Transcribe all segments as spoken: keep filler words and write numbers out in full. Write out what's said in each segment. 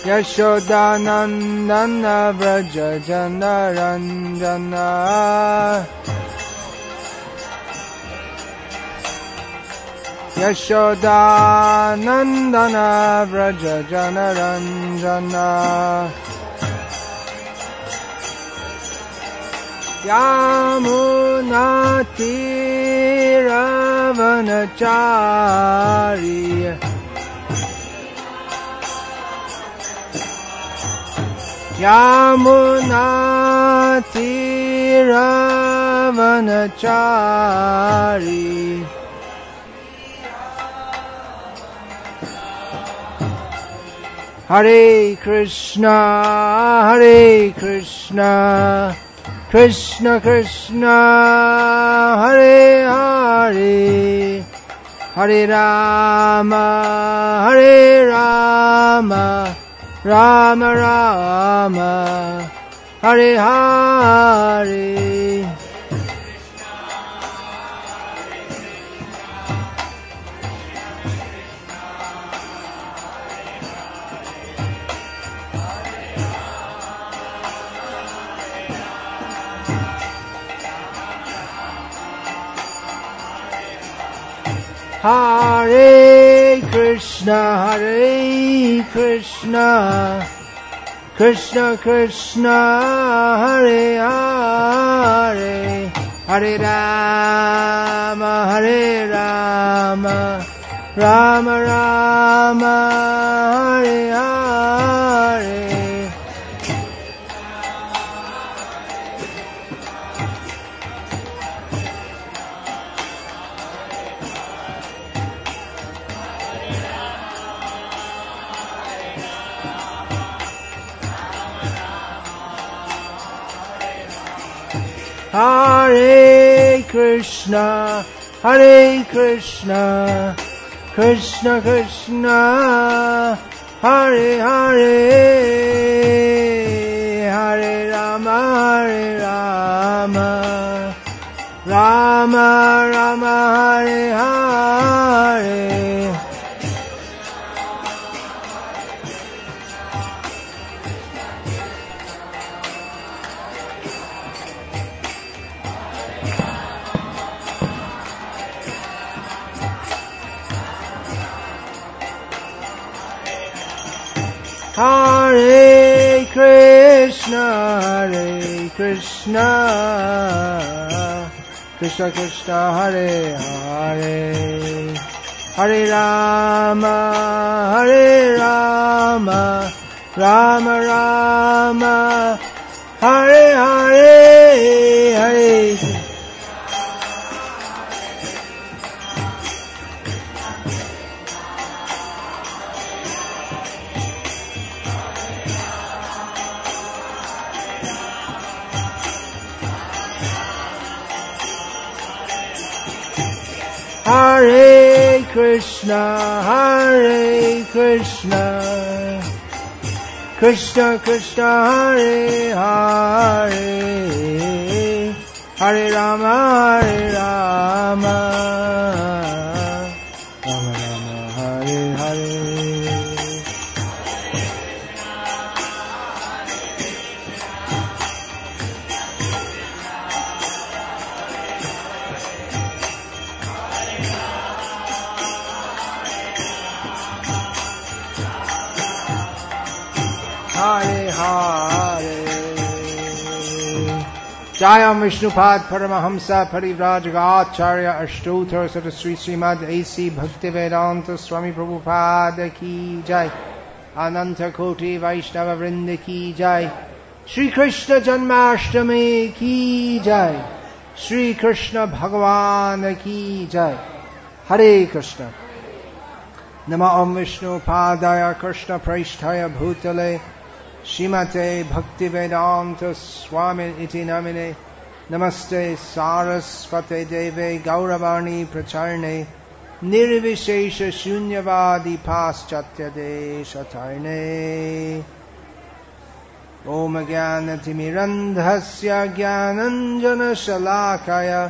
Yashodanandana Vraja Janaranjana Yashodanandana Vraja Janaranjana Yamunatiravanachari Yamunatiravanachari Hare Krishna, Hare Krishna, Krishna Krishna, Hare Hare, Hare Rama, Hare Rama, Rama Rama, Hare Hare. Hare Krishna, Hare Krishna, Krishna Krishna, Hare Hare, Hare Rama, Hare Rama, Rama Rama, Hare Hare. Hare Krishna, Hare Krishna, Krishna Krishna, Hare Hare, Hare Rama, Hare Rama, Rama Rama, Hare Hare. Hare Krishna, Hare Krishna, Krishna Krishna, Hare Hare, Hare Rama, Hare Rama, Rama Rama, Hare Hare, Hare Hare Krishna, Hare Krishna, Krishna Krishna, Hare Hare, Hare Rama, Hare Rama, Rama Rama, Hare Hare. Hare Hare. Jayam Vishnupad Paramahamsa Parivrajagacharya Ashtotar Sata Sri Srimad A C Bhaktivedanta Swami Prabhupada Ki Jai, Ananta Koti Vaishnava Vrinda Ki Jai, Shri Krishna Janmashtami Ki Jai, Shri Krishna Bhagavan Ki Jai. Hare Krishna. Nama Om Vishnu Padaya Krishna Praishtaya Bhutale Shrimate Bhaktivedanta Swami iti namine. Namaste Sarasvate Deve Gauravani Pracharne Nirvishesha Shunyavadi Paschatya Deshatarne. Om Jnanatimirandhasya Jnananjana Shalakaya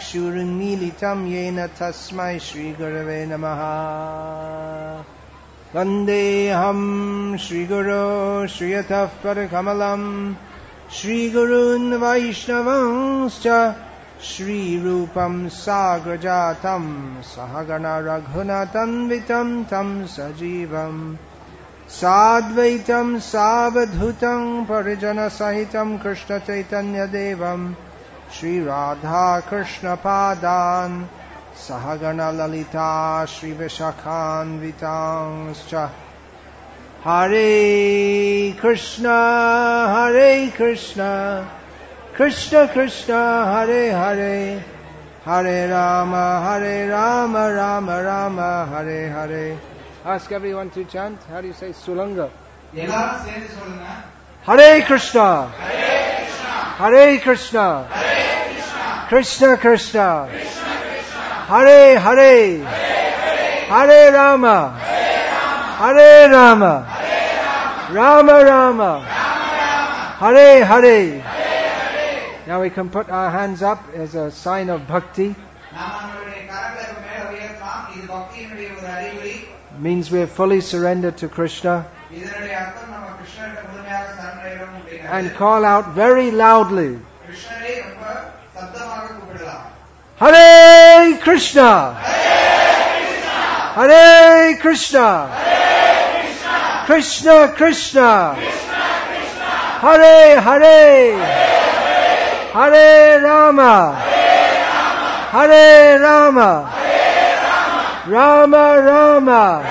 Chakshurunmilitam Yena Tasmai Shri Gurave Namaha. Vandeham Shri Guru Shriyatah Parikamalam Shri Gurun Vaishnavanscha Shri Rupam Sagrajatam Sahagana Raghunatanvitam Tam Sajivam Sadvaitam Savadhutam Parijana Sahitam Krishna Chaitanya Devam Shri Radha Krishna Padan Sahagana Lalita Shri Vishakhan Vitangscha Hare Krishna Hare Krishna Krishna Krishna Hare Hare Hare Rama Hare Rama Rama Rama Hare Hare. Ask everyone to chant. How do you say Sulanga? Hare Krishna Hare Krishna Krishna Krishna Hare Hare Hare Rama Hare Rama Rama Rama Hare Hare. Now we can put our hands up as a sign of bhakti. Means we are fully surrendered to Krishna. And call out very loudly, Hare Krishna Hare Krishna Krishna Krishna Hare Hare Hare Rama Hare Rama Rama Rama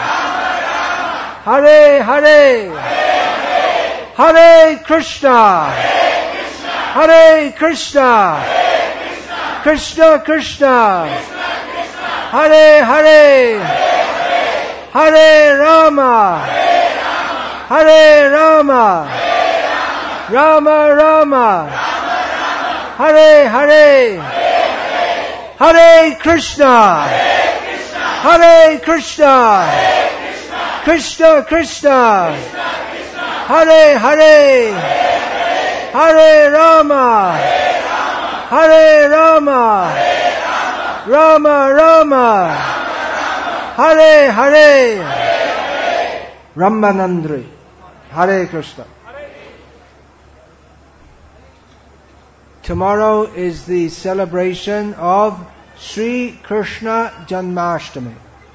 Hare Hare Hare Krishna Hare Krishna Krishna Krishna Hare Hare Hare Rama Hare Rama Rama Rama Hare Hare Hare Krishna Hare Krishna Krishna Krishna Hare Hare Hare Rama Hare Rama Rama Rama Hare Hare. Ramanandri. Hare Krishna. Tomorrow is the celebration of Sri Krishna Janmashtami.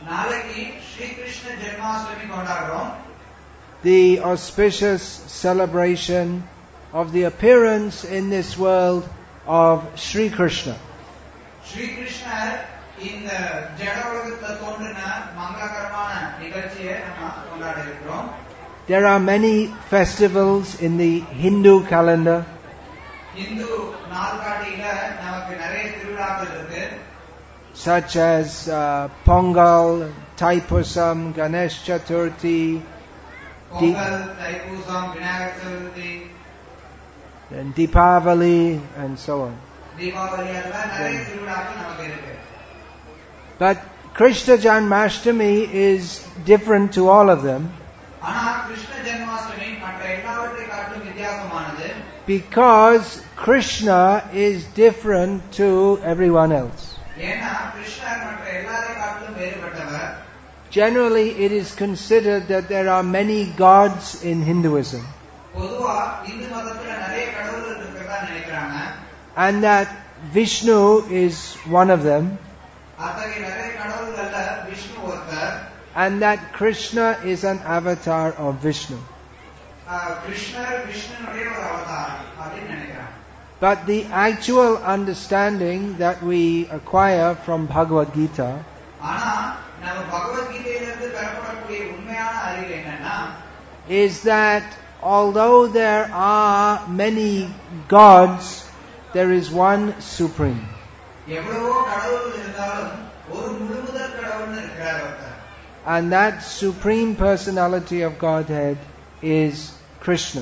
The auspicious celebration of the appearance in this world of Sri Krishna. Sri Krishna in the There are many festivals in the Hindu calendar. Such as uh, Pongal, Taipusam, Ganesh Chaturthi, Pongal, Taipusam, Vinayak Chaturthi, and Deepavali, and so on. But Krishna Janmashtami is different to all of them, because Krishna is different to everyone else. Generally, it is considered that there are many gods in Hinduism, and that Vishnu is one of them, and that Krishna is an avatar of Vishnu. But the actual understanding that we acquire from Bhagavad Gita is that although there are many gods, there is one supreme. And that supreme personality of Godhead is Krishna.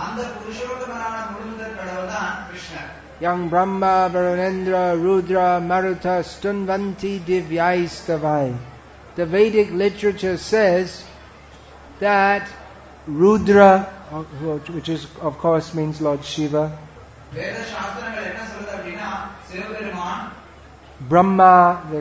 Yang Brahma, Varunendra, Rudra, Maruta, Stunvanti, Divyaistavai. The Vedic literature says that Rudra, which is of course means Lord Shiva, Brahma, the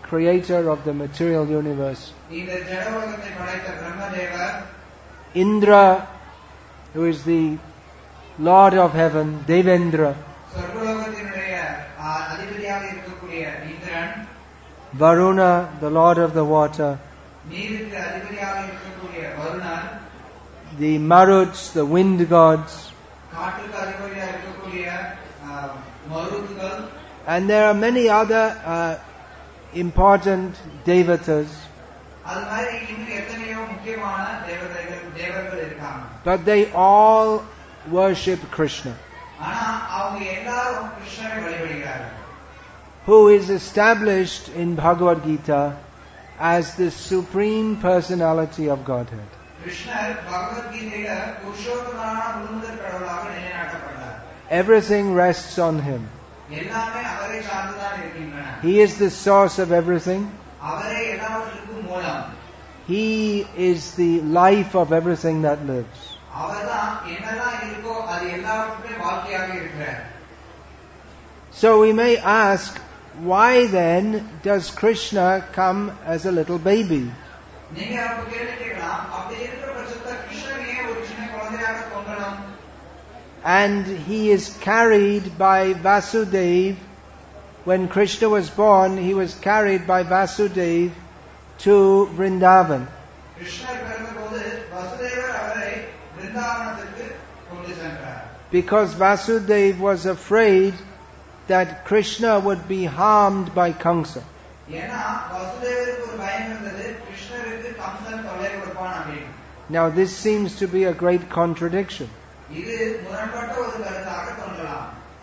creator of the material universe. இந்த ஜட உலகத்தை படைத்த பிரம்மதேவர், Indra, who is the Lord of heaven, Devendra. சொர்க்கலோகத்தினுடைய அதிபதியாக இருக்கக்கூடிய Indiran, Varuna, the Lord of the water. நீருக்கு அதிபதியாக இருக்கக்கூடிய Varunan, The Maruts, the wind gods. காற்றுக்கு அதிபதியாக இருக்கக்கூடிய மருத்துகள். And there are many other uh, important devatas. அது மாதிரி இன்னும் எத்தனையோ முக்கியமான தேவதைகள் தேவர்கள் இருக்காங்க. But they all worship Krishna, ஆனா அவங்க எல்லாரும் கிருஷ்ணரை வழிபடுகிறார்கள். who is established in Bhagavad Gita as the supreme personality of Godhead. கிருஷ்ணர் பகவத்கீதையில புருஷோத்தமனான முழுமுதற் கடவுளாக நிலைநாட்டப்பட்டார். Everything rests on him. எல்லாமே அவரை சார்ந்துதான் இருக்கின்றன. He is the source of everything. அவரே எல்லாவற்றுக்கும் மூலம். He is the life of everything that lives. அவர்தான் என்னெல்லாம் இருக்கோ அது எல்லாவற்றுமே வாழ்க்கையாக இருக்கிறார். So we may ask, why then does Krishna come as a little baby? நீங்க அப்ப கேள்வி கேட்கலாம், அப்படி இருக்கிற பட்சத்துல கிருஷ்ணனே ஒரு சின்ன குழந்தையாக தோன்றணும். And he is carried by Vasudev. When Krishna was born, he was carried by Vasudev to Vrindavan. கிருஷ்ணர் பிறந்தபோது வசுதேவர் அவரை விருந்தாவனத்திற்கு கொண்டு சென்றார். Because Vasudev was afraid that Krishna would be harmed by Kamsa. ஏன்னா வசுதேவருக்கு ஒரு பயம் இருந்தது, கிருஷ்ணருக்கு கம்சன் தொல்லை கொடுப்பான் அப்படின்னு. Now this seems to be a great contradiction. இது முரண்பட்ட ஒரு கருத்தாக தோன்றலாம்.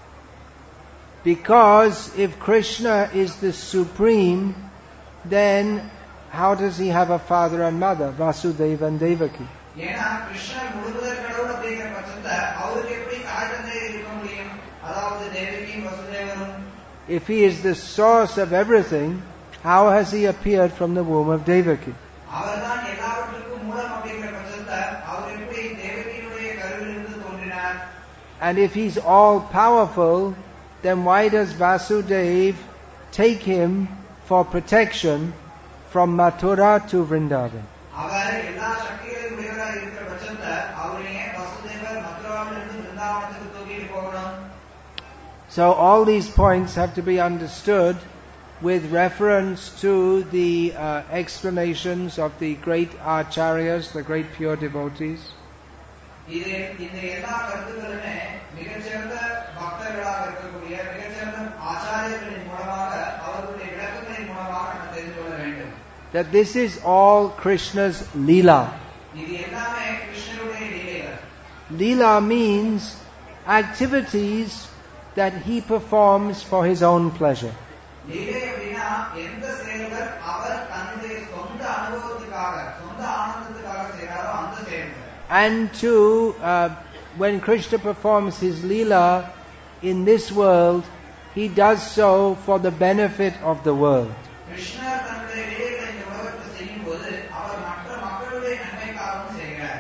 Because if Krishna is the supreme, then how does he have a father and mother, Vasudeva and Devaki? ஏன்னா கிருஷ்ணர் முழுமுதற் கடவுள் அப்படிங்கிற பட்சத்துல அவருக்கு எப்படி தாய் தந்தை இருக்க முடியும்? அதாவது தேவகியும் வசுதேவரும். If he is the source of everything, how has he appeared from the womb of Devaki? அவர்தான் எல்லாவற்றுக்கும் மூலம் அப்படிங்கிற பட்சத்துல அவர் எப்படி தேவகியினுடைய கருவிலிருந்து தோன்றினார்? And if he's all powerful, then why does Vasudev take him for protection from Mathura to Vrindavan? அவர் எல்லா சக்திகளையும் உடையவராக இருக்கிற பட்சத்துல அவரையே வசுதேவர் மதுராவிலிருந்து விருந்தாவனத்துக்கு தூக்கிட்டு போகணும். So all these points have to be understood with reference to the uh, explanations of the great acharyas, the great pure devotees. இது இந்த எல்லா கருத்துக்களுமே மிகச்சிறந்த பக்தர்களாக இருக்கக்கூடிய மிகச்சிறந்த ஆச்சாரியர்களின் மூலமாக அவர்களுடைய விளக்கங்களின் மூலமாக நாம் தெரிந்து கொள்ள வேண்டும். That this is all Krishna's Leela. இது எல்லாமே கிருஷ்ணருடைய லீலைகள். Leela means activities that he performs for his own pleasure. லீலை அப்படின்னா எந்த செயல்கள் அவர் தன்னுடைய சொந்த அனுபவத்துக்காக சொந்த ஆனந்தத்துக்காக செய்கிறாரோ அந்த செயல்கள். And to uh, when Krishna performs his Leela in this world, he does so for the benefit of the world. கிருஷ்ணர் தன்னுடைய லீலைகளை இந்த உலகத்தில் செய்யும்போது அவர் மற்ற மக்களுடைய நன்மைக்காகவும் செய்கிறார்.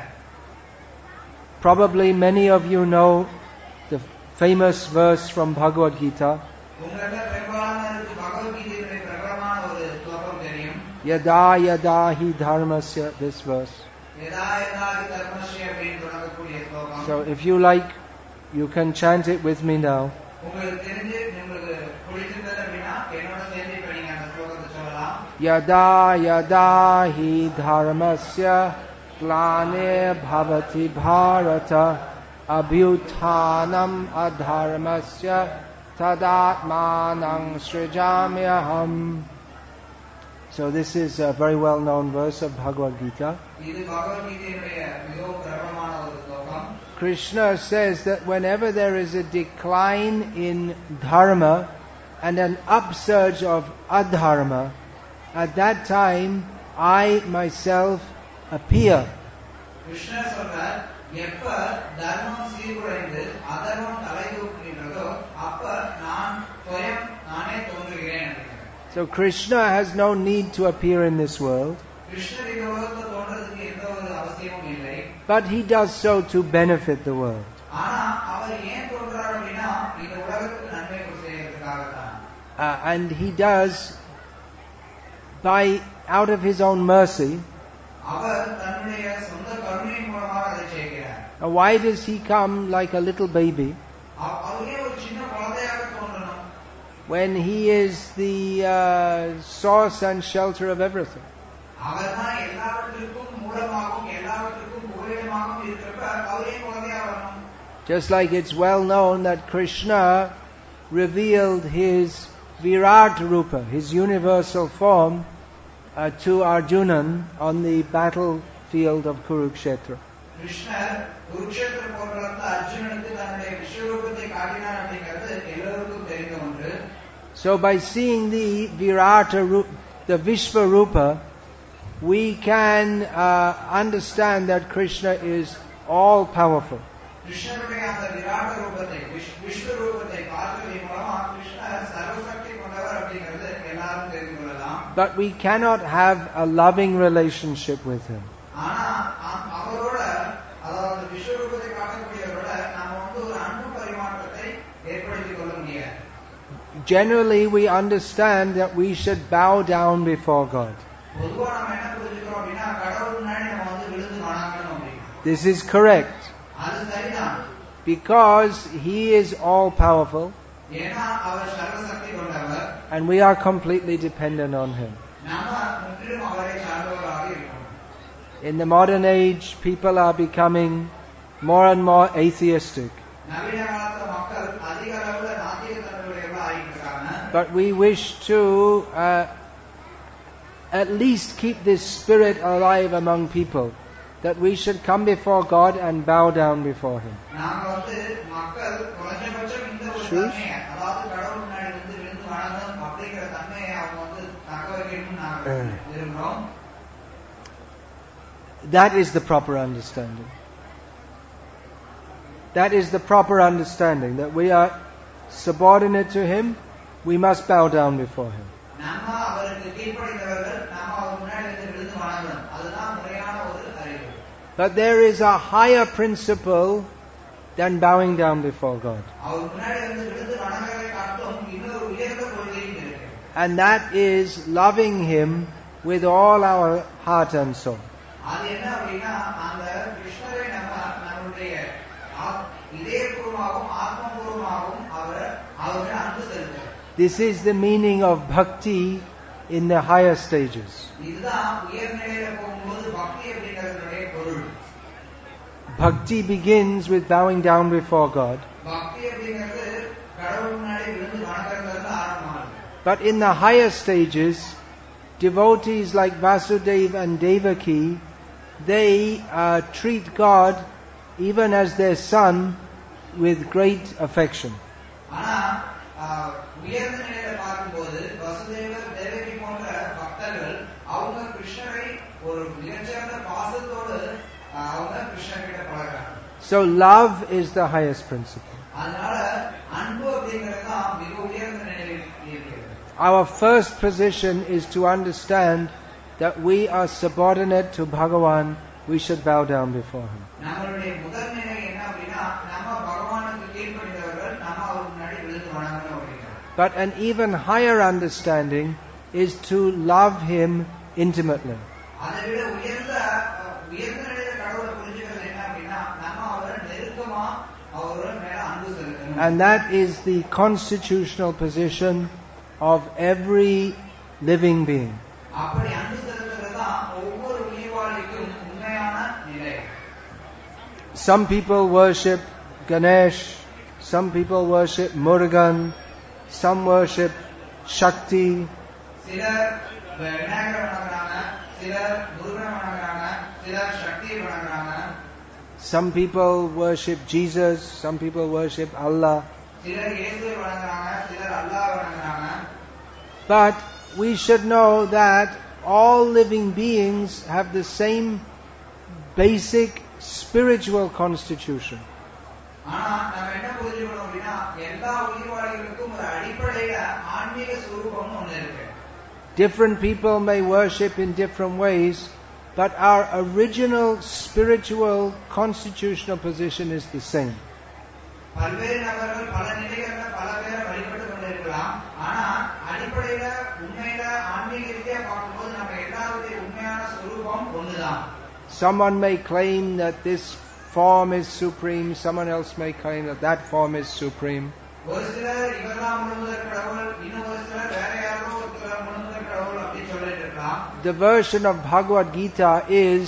Probably many of you know the famous verse from Bhagavad Gita. உங்களில் பெரும்பாலானவருக்கு பகவத்கீதையுடைய பிரபலமான ஒரு ஸ்லோகம் தெரியும். Yada yada hi dharmasya, this verse. யதா யதா ஹி தர்மஸ்ய அப்படின்னு தொடங்கக்கூடிய ஸ்லோகம். So if you like, you can chant it with me now. உங்களுக்கு தெரிஞ்சு உங்களுக்கு பிடிச்சிருந்தது அப்படின்னா என்னோட சேர்ந்து இப்ப நீங்க அந்த ஸ்லோகத்தை சொல்லலாம். Yada yada hi dharmasya glanir bhavati bharata abhyuthanam adharmasya tadatmanang srijamyaham. So this is a very well known verse of Bhagavad Gita. இது பகவத்கீதையுடைய மிகவும் பிரபலமான ஒரு ஸ்லோகம். Krishna says that whenever there is a decline in dharma and an upsurge of adharma, at that time I myself appear. கிருஷ்ணர் சொல்றார், எப்ப தர்மம் சீர்குலைந்து அதர்மம் தலைதூக்குகின்றதோ அப்ப நான் ஸ்வயம் நானே தோன்றுகிறேன். So Krishna has no need to appear in this world, கிருஷ்ணர் இந்த உலகத்தில் தோன்றதுக்கு எந்த ஒரு அவசியமும் இல்லை. but he does so to benefit the world. ஆனா அவர் ஏன் தோன்றார் அப்படின்னா இந்த உலகத்துக்கு நன்மை செய்யறதுக்காக தான். Uh, and he does by out of his own mercy. அவர் தன்னுடைய சொந்த கருணையின் மூலமாக அதை செய்கிறார். Now why does he come like a little baby அவரே ஒரு சின்ன குழந்தையாக தோன்றணும்? when he is the uh, source and shelter of everything? அவர்தான் எல்லாவற்றிற்கும் மூலமாகவும் எல்லாவற்றிற்கும் புகலிடமாகவும் இருக்கிறப்ப அவரே குழந்தையாக வரணும். Just like it's well known that Krishna revealed his Virat Rupa, his universal form, uh, to Arjunan on the battlefield of Kurukshetra. கிருஷ்ணர் குருக்ஷேத்திர போர்க்களத்தில் அர்ஜுனனுக்கு தன்னுடைய விஸ்வரூபத்தை காட்டினார் அப்படிங்கிறது எல்லோருக்கும் தெரிந்த ஒன்று. So by seeing the Virata Rupa, the Vishvarupa, we can uh, understand that Krishna is all powerful. கிருஷ்ணருடைய அந்த விராட ரூபத்தை விஸ்வரூபத்தை பார்த்ததின் மூலமா கிருஷ்ணர் சர்வசக்தி கொண்டவர் அப்படிங்கிறது எல்லாரும் தெரிந்து கொள்ளலாம். But we cannot have a loving relationship with him. ஆனா அவரோட அதாவது விஸ்வரூபத்தை காட்டக்கூடியவரோட நாம வந்து ஒரு அன்பு பரிமாற்றத்தை ஏற்படுத்திக் கொள்ள முடியாது. Generally we understand that we should bow down before God. பொதுவா நாம என்ன புரிஞ்சுக்கிறோம் அப்படின்னா கடவுள் முன்னாடி நம்ம வந்து விழுந்து வணங்கணும் அப்படின்னு. This is correct. அது சரிதான். Because he is all powerful. ஏன்னா அவர் சர்வசக்தி கொண்டவர். And we are completely dependent on him. நாம முற்றிலும் அவரை சார்ந்தவராக இருக்கிறோம். In the modern age, people are becoming more and more atheistic. நவீன காலத்துல மக்கள் அதிக அளவுல நாத்திகத்தன்மையுடையவர்களா ஆகிட்டு இருக்காங்க. But we wish to uh, at least keep this spirit alive among people, that we should come before God and bow down before him. நாம வந்து மக்கள் குறைஞ்சபட்சம் இந்த ஒரு தன்மையை அதாவது கடவுள் முன்னாடி வந்து விழுந்து வணங்கணும் அப்படிங்கிற தன்மையை அவங்க வந்து தக்க வைக்கணும்னு நாங்க விரும்புறோம். That is the proper understanding. That is the proper understanding, that we are subordinate to him, we must bow down before him. நாம அவருக்கு கீழ்ப்படிந்தவர்கள், நாம அவர் முன்னாடி வந்து விழுந்து வணங்கணும். அதுதான் முறையான ஒரு அறிவு. But there is a higher principle than bowing down before God. அவர் முன்னாடி வந்து விழுந்து வணங்குவதை காட்டிலும் இன்னொரு உயர்ந்த கொள்கையும் இருக்கு. And that is loving him with all our heart and soul. அது என்ன அப்படின்னா அந்த கிருஷ்ணரை நம்ம நம்முடைய இதயபூர்வமாகவும் ஆத்மபூர்வமாகவும் அவர் அவரை அன்பு செலுத்துறோம். This is the meaning of bhakti in the higher stages. இதுதான் உயர்நிலையில போகும்போது பக்தி அப்படிங்கிறதுடைய பொருள். Bhakti begins with bowing down before God. பக்தி அப்படிங்கிறது கடவுள் முன்னாடி விழுந்து வணங்குறதுல ஆரம்பமாகுது. But in the higher stages, devotees like Vasudeva and Devaki, they uh, treat God even as their son with great affection. ஆனா உயர்ந்த நிலையில பார்க்கும்போது வசுதேவர் தேவகி போன்ற பக்தர்கள் அவங்க கிருஷ்ணரை ஒரு மிகச்சிறந்த பாசத்தோடு அவங்க கிருஷ்ணர்கிட்ட பழகுறாங்க. So love is the highest principle. அதனால அன்பு அப்படிங்கிறது தான் மிக உயர்ந்த நிலையில் இருக்கிறது. Our first position is to understand that we are subordinate to Bhagavan. We should bow down before him. நம்மளுடைய முதல் நிலை என்ன அப்படின்னா நம்ம பகவானுக்கு கீழ்ப்படிந்தவர்கள், நம்ம அவர் முன்னாடி விழுந்து வணங்கணும் அப்படிங்கிறது. But an even higher understanding is to love him intimately. அதை விட உயர்ந்த உயர்ந்த நிலையில கடவுளை புரிஞ்சுக்கிறது என்ன அப்படின்னா நம்ம அவரை நெருக்கமா அவரோட மேல அன்பு செலுத்தணும். And that is the constitutional position of every living being. அப்படி அன்பு செலுத்துறது தான் ஒவ்வொரு உயிர்வாழிக்கும் உண்மையான நிலை. Some people worship Ganesh, some people worship Murugan, some worship Shakti. சிலர் விநாயகரை வணங்குறாங்க, சிலர் முருகனை வணங்குறாங்க, சிலர் சக்தியை வணங்குறாங்க. Some people worship Jesus, some people worship Allah. சிலர் இயேசுவை வணங்குறாங்க, சிலர் அல்லாஹ்வை வணங்குறாங்க. But we should know that all living beings have the same basic spiritual constitution. ஆனா நம்ம என்ன புரிஞ்சுக்கணும் அப்படின்னா எல்லா உயிர்வாழிகளுக்கும் ஒரு அடிப்படையில ஆன்மீக சுரூபம்னு ஒண்ணு இருக்கு. Different people may worship in different ways, but our original spiritual constitutional position is the same. பல்வேறு நபர்கள் பல நிலைகளில் பல பேரை வழிபட்டு கொண்டிருக்கலாம். ஆனா அடிப்படையில உண்மையில ஆன்மீக ரீதியா பார்க்கும்போது ஒண்ணுதான். Someone may claim that this form is supreme, someone else may claim that that form is supreme. ஒரு சிலர் இவர்தான் முழுமுதற் கடவுள், இன்னும் ஒரு சிலர் வேற யாரோ ஒருத்தர் முழுமுதற் கடவுள் அப்படி சொல்லிட்டு இருக்கலாம். The version of Bhagavad Gita is,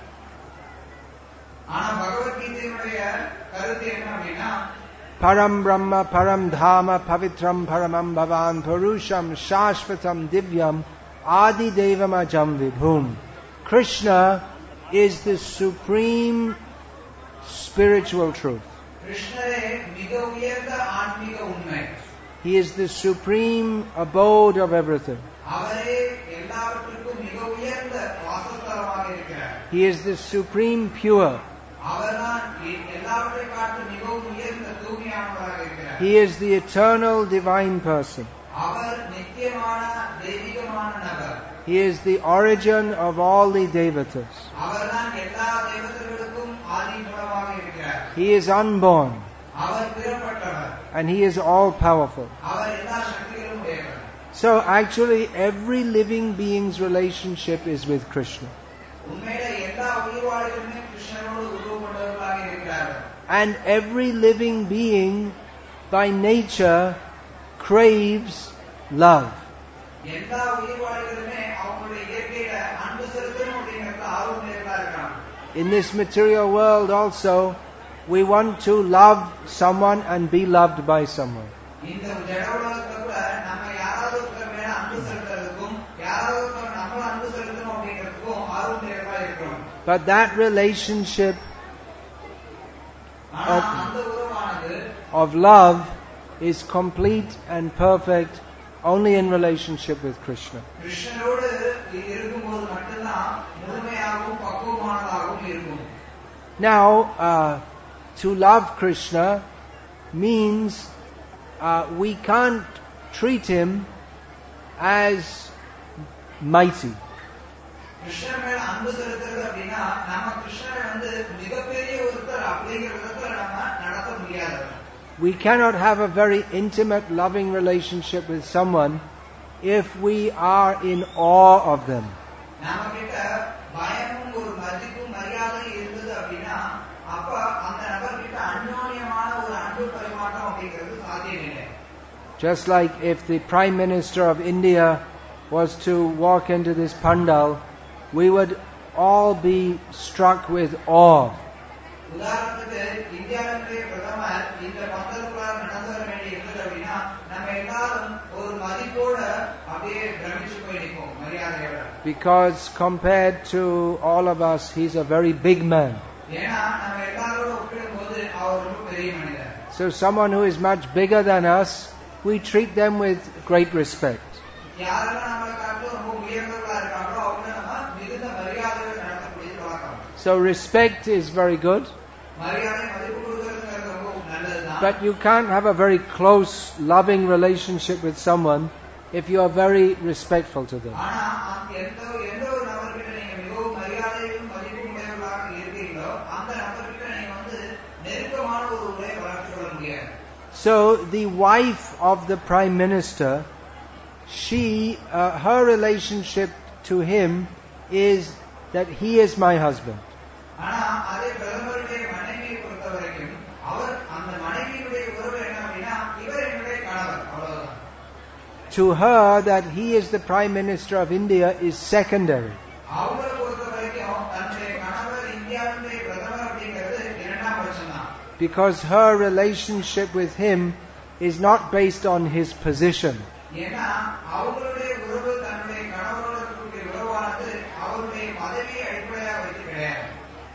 ஆனா பகவத்கீதையினுடைய கருத்து என்ன அப்படின்னா, Param Brahma Param Dhama Pavitram Paramam Bhavan Purusham Shashvatam Divyam Adi Devam Ajam Vibhum. Krishna is the supreme spiritual truth. கிருஷ்ணரே மிக உயர்ந்த ஆன்மீக உண்மை. He is the supreme abode of everything. அவரே எல்லாவற்றுக்கும் மிக உயர்ந்த வாசஸ்தலமாக இருக்கிறார். He is the supreme pure. அவர்தான் எல்லாவற்றை காட்டிலும் மிகவும் உயர்ந்த தூய்மையானவராக இருக்கிறார். He is the eternal divine person. அவர் நித்தியமான தெய்வீகமான நபர். He is the origin of all the devatas. அவர்தான் எல்லா தேவதைகளுக்கும் ஆதி மூலமாக இருக்கிறார். He is unborn. Our பிறப்பட்டவர். And he is all powerful. அவர் எல்லா சக்திகளும் உடையவர். So actually every living being's relationship is with Krishna. உண்மையிலே எல்லா உயிர்வாழிகளுமே கிருஷ்ணரோடு உறவு கொண்டவர்களாக இருக்கிறார்கள். And every living being by nature craves love. எல்லா உயிர்வாழிகளுமே அவங்களுடைய இயற்கையில அன்பு செலுத்தணும் அப்படிங்கறதுல ஆர்வமுள்ளவர்களா இருக்காங்க. In this material world also, we want to love someone and be loved by someone. இந்த ஜட உலகத்துல கூட நம்ம யாராவது ஒருத்தர் மேல அன்பு செலுத்துறதுக்கும் யாராவது ஒருத்தர் நம்ம அன்பு செலுத்தணும் அப்படிங்கிறதுக்கும் ஆர்வமுள்ளவர்களா இருக்கிறோம். But that relationship ஆனா அந்த உறவானது of love is complete and perfect only in relationship with Krishna. கிருஷ்ணரோடு இருக்கும்போது மட்டும்தான் முழுமையாகவும் பக்குவமானதாகவும் இருக்கும். Now, uh, to love Krishna means uh, we can't treat him as mighty. கிருஷ்ணர் மேல அன்பு செலுத்துறது அப்படின்னா நம்ம கிருஷ்ணரை வந்து மிகப்பெரிய ஒருத்தர் அப்படிங்கிற விதத்துல நம்ம நடத்த முடியாது. We cannot have a very intimate, loving relationship with someone if we are in awe of them. நம்ம கிட்ட பயமும் ஒரு மதிப்பும் மரியாதையும் இருந்தது அப்படின்னா அப்ப அந்த நபர் கிட்ட அந்யோன்யமான ஒரு அன்பு பரிமாற்றம் அப்படிங்கிறது சாத்தியமில்லை. Just like if the Prime Minister of India was to walk into this pandal, we would all be struck with awe. உதாரணத்துக்கு இந்தியாவினுடைய பிரதமர் இந்த பந்தலுக்குள்ளார நடந்து வர வேண்டி இருந்தது அப்படின்னா நம்ம எல்லாரும் ஒரு மதிப்போட அப்படியே பிரமிச்சு போய் நிற்போம் மரியாதையோட. Because compared to all of us, he's a very big man. ஏன்னா நம்ம எல்லாரோட ஒப்பிடும்போது அவர் ரொம்ப பெரிய மனிதர். So someone who is much bigger than us, we treat them with great respect. யாரெல்லாம் நம்மளை காட்டிலும் ரொம்ப உயர்ந்தவர்களா இருக்காங்களோ அவங்க நம்ம மிகுந்த மரியாதையோட நடத்தக்கூடிய வழக்கம். So respect is very good. மரியாதை மதிப்பு கொடுக்கறதுங்கிறது ரொம்ப நல்லதுதான். But you can't have a very close, loving relationship with someone if you are very respectful to them. ஆனா எந்த எந்த ஒரு நபர்கிட்ட நீங்க மிகவும் மரியாதையும் மதிப்பும் உடையவர்களாக இருக்கீங்களோ அந்த நபர்கிட்ட நீங்க வந்து நெருக்கமான ஒரு உறவை வளர்த்துக் கொள்ள முடியாது. So the wife of the Prime Minister, she, uh, her relationship to him is that he is my husband. ஆனா அதே பிரதமருடைய மனைவியை பொறுத்த வரைக்கும் அவர் அந்த மனைவியுடைய உறவு என்ன அப்படின்னா இவர் என்னுடைய கணவர் அவ்வளவுதான். To her, that he is the Prime Minister of India is secondary. அவங்களை பொறுத்த வரைக்கும் தன்னுடைய கணவர் இந்தியாவினுடைய பிரதமர் அப்படிங்கிறது இரண்டாம் பட்சம்தான். Because her relationship with him is not based on his position. ஏன்னா அவங்களுடைய உறவு தன்னுடைய கணவரோட இருக்கக்கூடிய உறவானது அவருடைய பதவியை அடிப்படையாக வைத்து கிடையாது.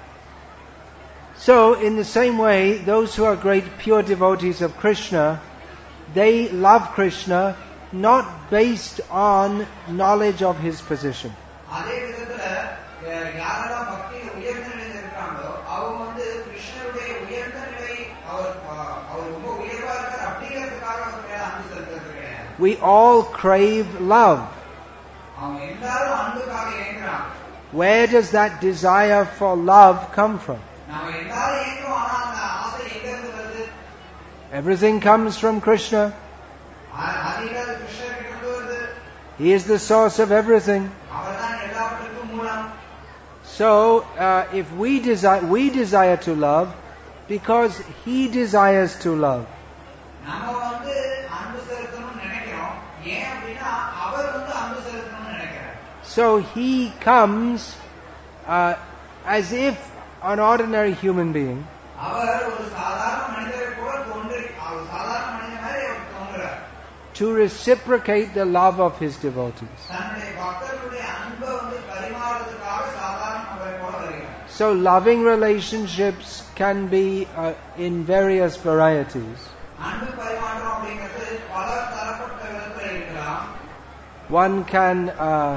So, in the same way, those who are great pure devotees of Krishna, they love Krishna not based on knowledge of his position. அதே விதத்துல யாரெல்லாம் பக்தியில் உயர்ந்த நிலையில் இருக்காங்களோ அவங்க வந்து கிருஷ்ணருடைய உயர்ந்த நிலை அவர் அவர் ரொம்ப உயர்வா இருக்கார் அப்படிங்கிறதுக்காக அவர் மேல அன்பு செலுத்துறது கிடையாது. We all crave love. அவங்க எல்லாரும் அன்புக்காக ஏங்குறாங்க. Where does that desire for love come from? நாம எல்லாரும் ஏங்குறோம், ஆனா அந்த ஆசை எங்க இருந்து வருது? Everything comes from Krishna. அதிகார கிருஷ்ணர் கிட்ட வருது. He is the source of everything. அவர்தான் எல்லாவற்றுக்கும் மூலம். So, uh, if we desire, we desire to love because He desires to love. நம்ம வந்து அன்பு செலுத்தணும்னு நினைக்கிறோம். ஏன் அப்படின்னா அவர் வந்து அன்பு செலுத்தணும்னு நினைக்கிறார். So He comes uh, as if an ordinary human being. அவர் ஒரு சாதாரண மனிதரை போல தோன்றி அவர் சாதாரண மனிதன் மாதிரி அவர் தோன்றுறார். To reciprocate the love of His devotees. தன்னுடைய பக்தர்களுடைய அன்பை வந்து பரிமாறுவதற்காக சாதாரண நபரை போல வருகிறார். So loving relationships can be uh, in various varieties. அன்பு பரிமாற்றம் அப்படிங்கிறது பல தரப்பட்ட விதத்தில் இருக்கலாம். One can uh,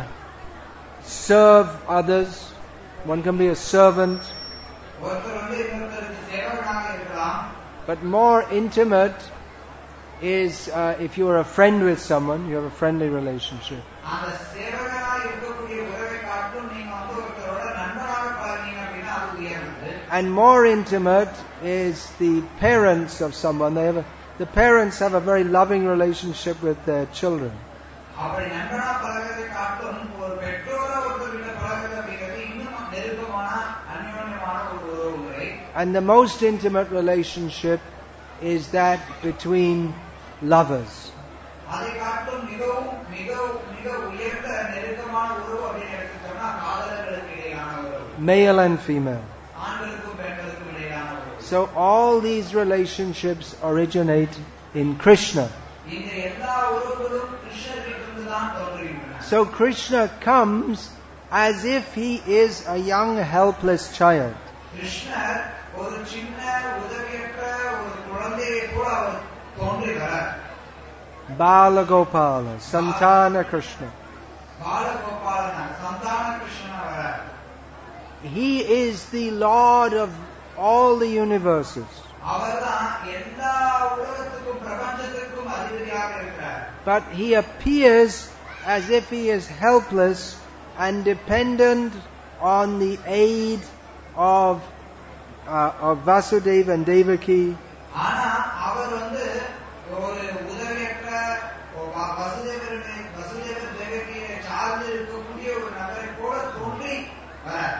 serve others. One can be a servant. ஒருத்தர் வந்து இன்னொருத்தருக்கு சேவகனாக இருக்கலாம். But more intimate is uh, if you are a friend with someone, you have a friendly relationship. அந்த சேவகனாக இருக்கக்கூடிய உறவை காட்டும் நீங்க வந்து ஒருத்தரோட நண்பனாக பழகினீங்க அப்படின்னா அது உயர்ந்தது. And more intimate is the parents of someone. They have a, the parents have a very loving relationship with their children. அப்படி நண்பனா பழகிறதை காட்டும் ஒரு பெற்றோர ஒருத்தர்கிட்ட பழகிறது அப்படிங்கிறது இன்னும் நெருக்கமான அந்யோன்யமான ஒரு உறவு முறை. And the most intimate relationship is that between lovers. அதை காட்டும் மிகவும் மிகவும் மிக உயர்ந்த நெருக்கமான உறவு அப்படின்னு எடுத்து சொன்னா காதலர்களுக்கு இடையிலான உறவு. Male and female. ஆண்களுக்கும் பெண்களுக்கும் இடையிலான உறவு. So all these relationships originate in Krishna. இந்த எல்லா உறவுகளும் கிருஷ்ணரிடமிருந்து தான் தோன்றுகின்றன. So Krishna comes as if He is a young helpless child. கிருஷ்ணர் ஒரு சின்ன உதவியற்ற ஒரு குழந்தையை போல அவர் தோன்றி வரார். Bala Gopala, Santana Krishna. Balagopalan சந்தான கிருஷ்ணன் வரார். He is the Lord of all the universes. அவர்தான் எல்லா உலகத்துக்கும் பிரபஞ்சத்துக்கும் அதிபதியாக இருக்கிறார். But He appears as if He is helpless and dependent on the aid of uh, of Vasudeva and Devaki. ஆனா அவர் வந்து ஒரு உதவியற்ற வசுதேவருடைய வசுதேவர் தேவகியை சார்ந்து இருக்கக்கூடிய ஒரு நபரை போல தோன்றி வரார்.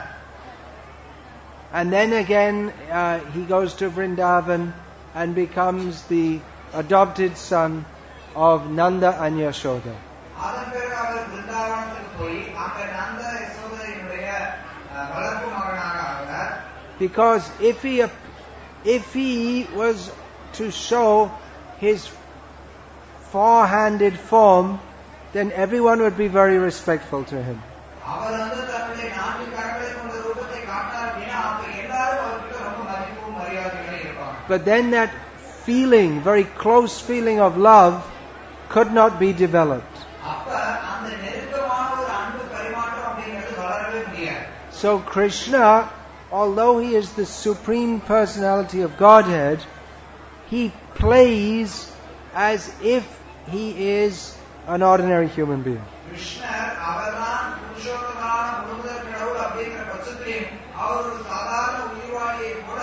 And then again uh, He goes to Vrindavan and becomes the adopted son of Nanda and Yashoda. அதன் பிறகு அவர் பிருந்தாவனத்துக்கு போய் அங்க நந்த யசோதையினுடைய வளர்ப்பு மகனாக ஆகிறார். Because if he if he was to show his four-handed form, then everyone would be very respectful to him. அவர் வந்து தன்னுடைய நான்கு கரங்களை கொண்ட ரூபத்தை காட்டினார் அப்படின்னா அப்ப எல்லாரும் அவருக்கு ரொம்ப மதிப்பும் மரியாதையும் இருப்பாங்க. But then that feeling, very close feeling of love, could not be developed. அப்ப அந்த நெருக்கமான ஒரு அன்பு பரிமாற்றம் அப்படிங்கிறது வளரவே முடியாது. So Krishna, although He is the supreme personality of Godhead, He plays as if He is an ordinary human being. கிருஷ்ணர் அவர்தான் புருஷோத்தமான முழுமுதற் கடவுள் அப்படிங்கிற பட்சத்தில் அவர் ஒரு சாதாரண உயிர்வாழியை போல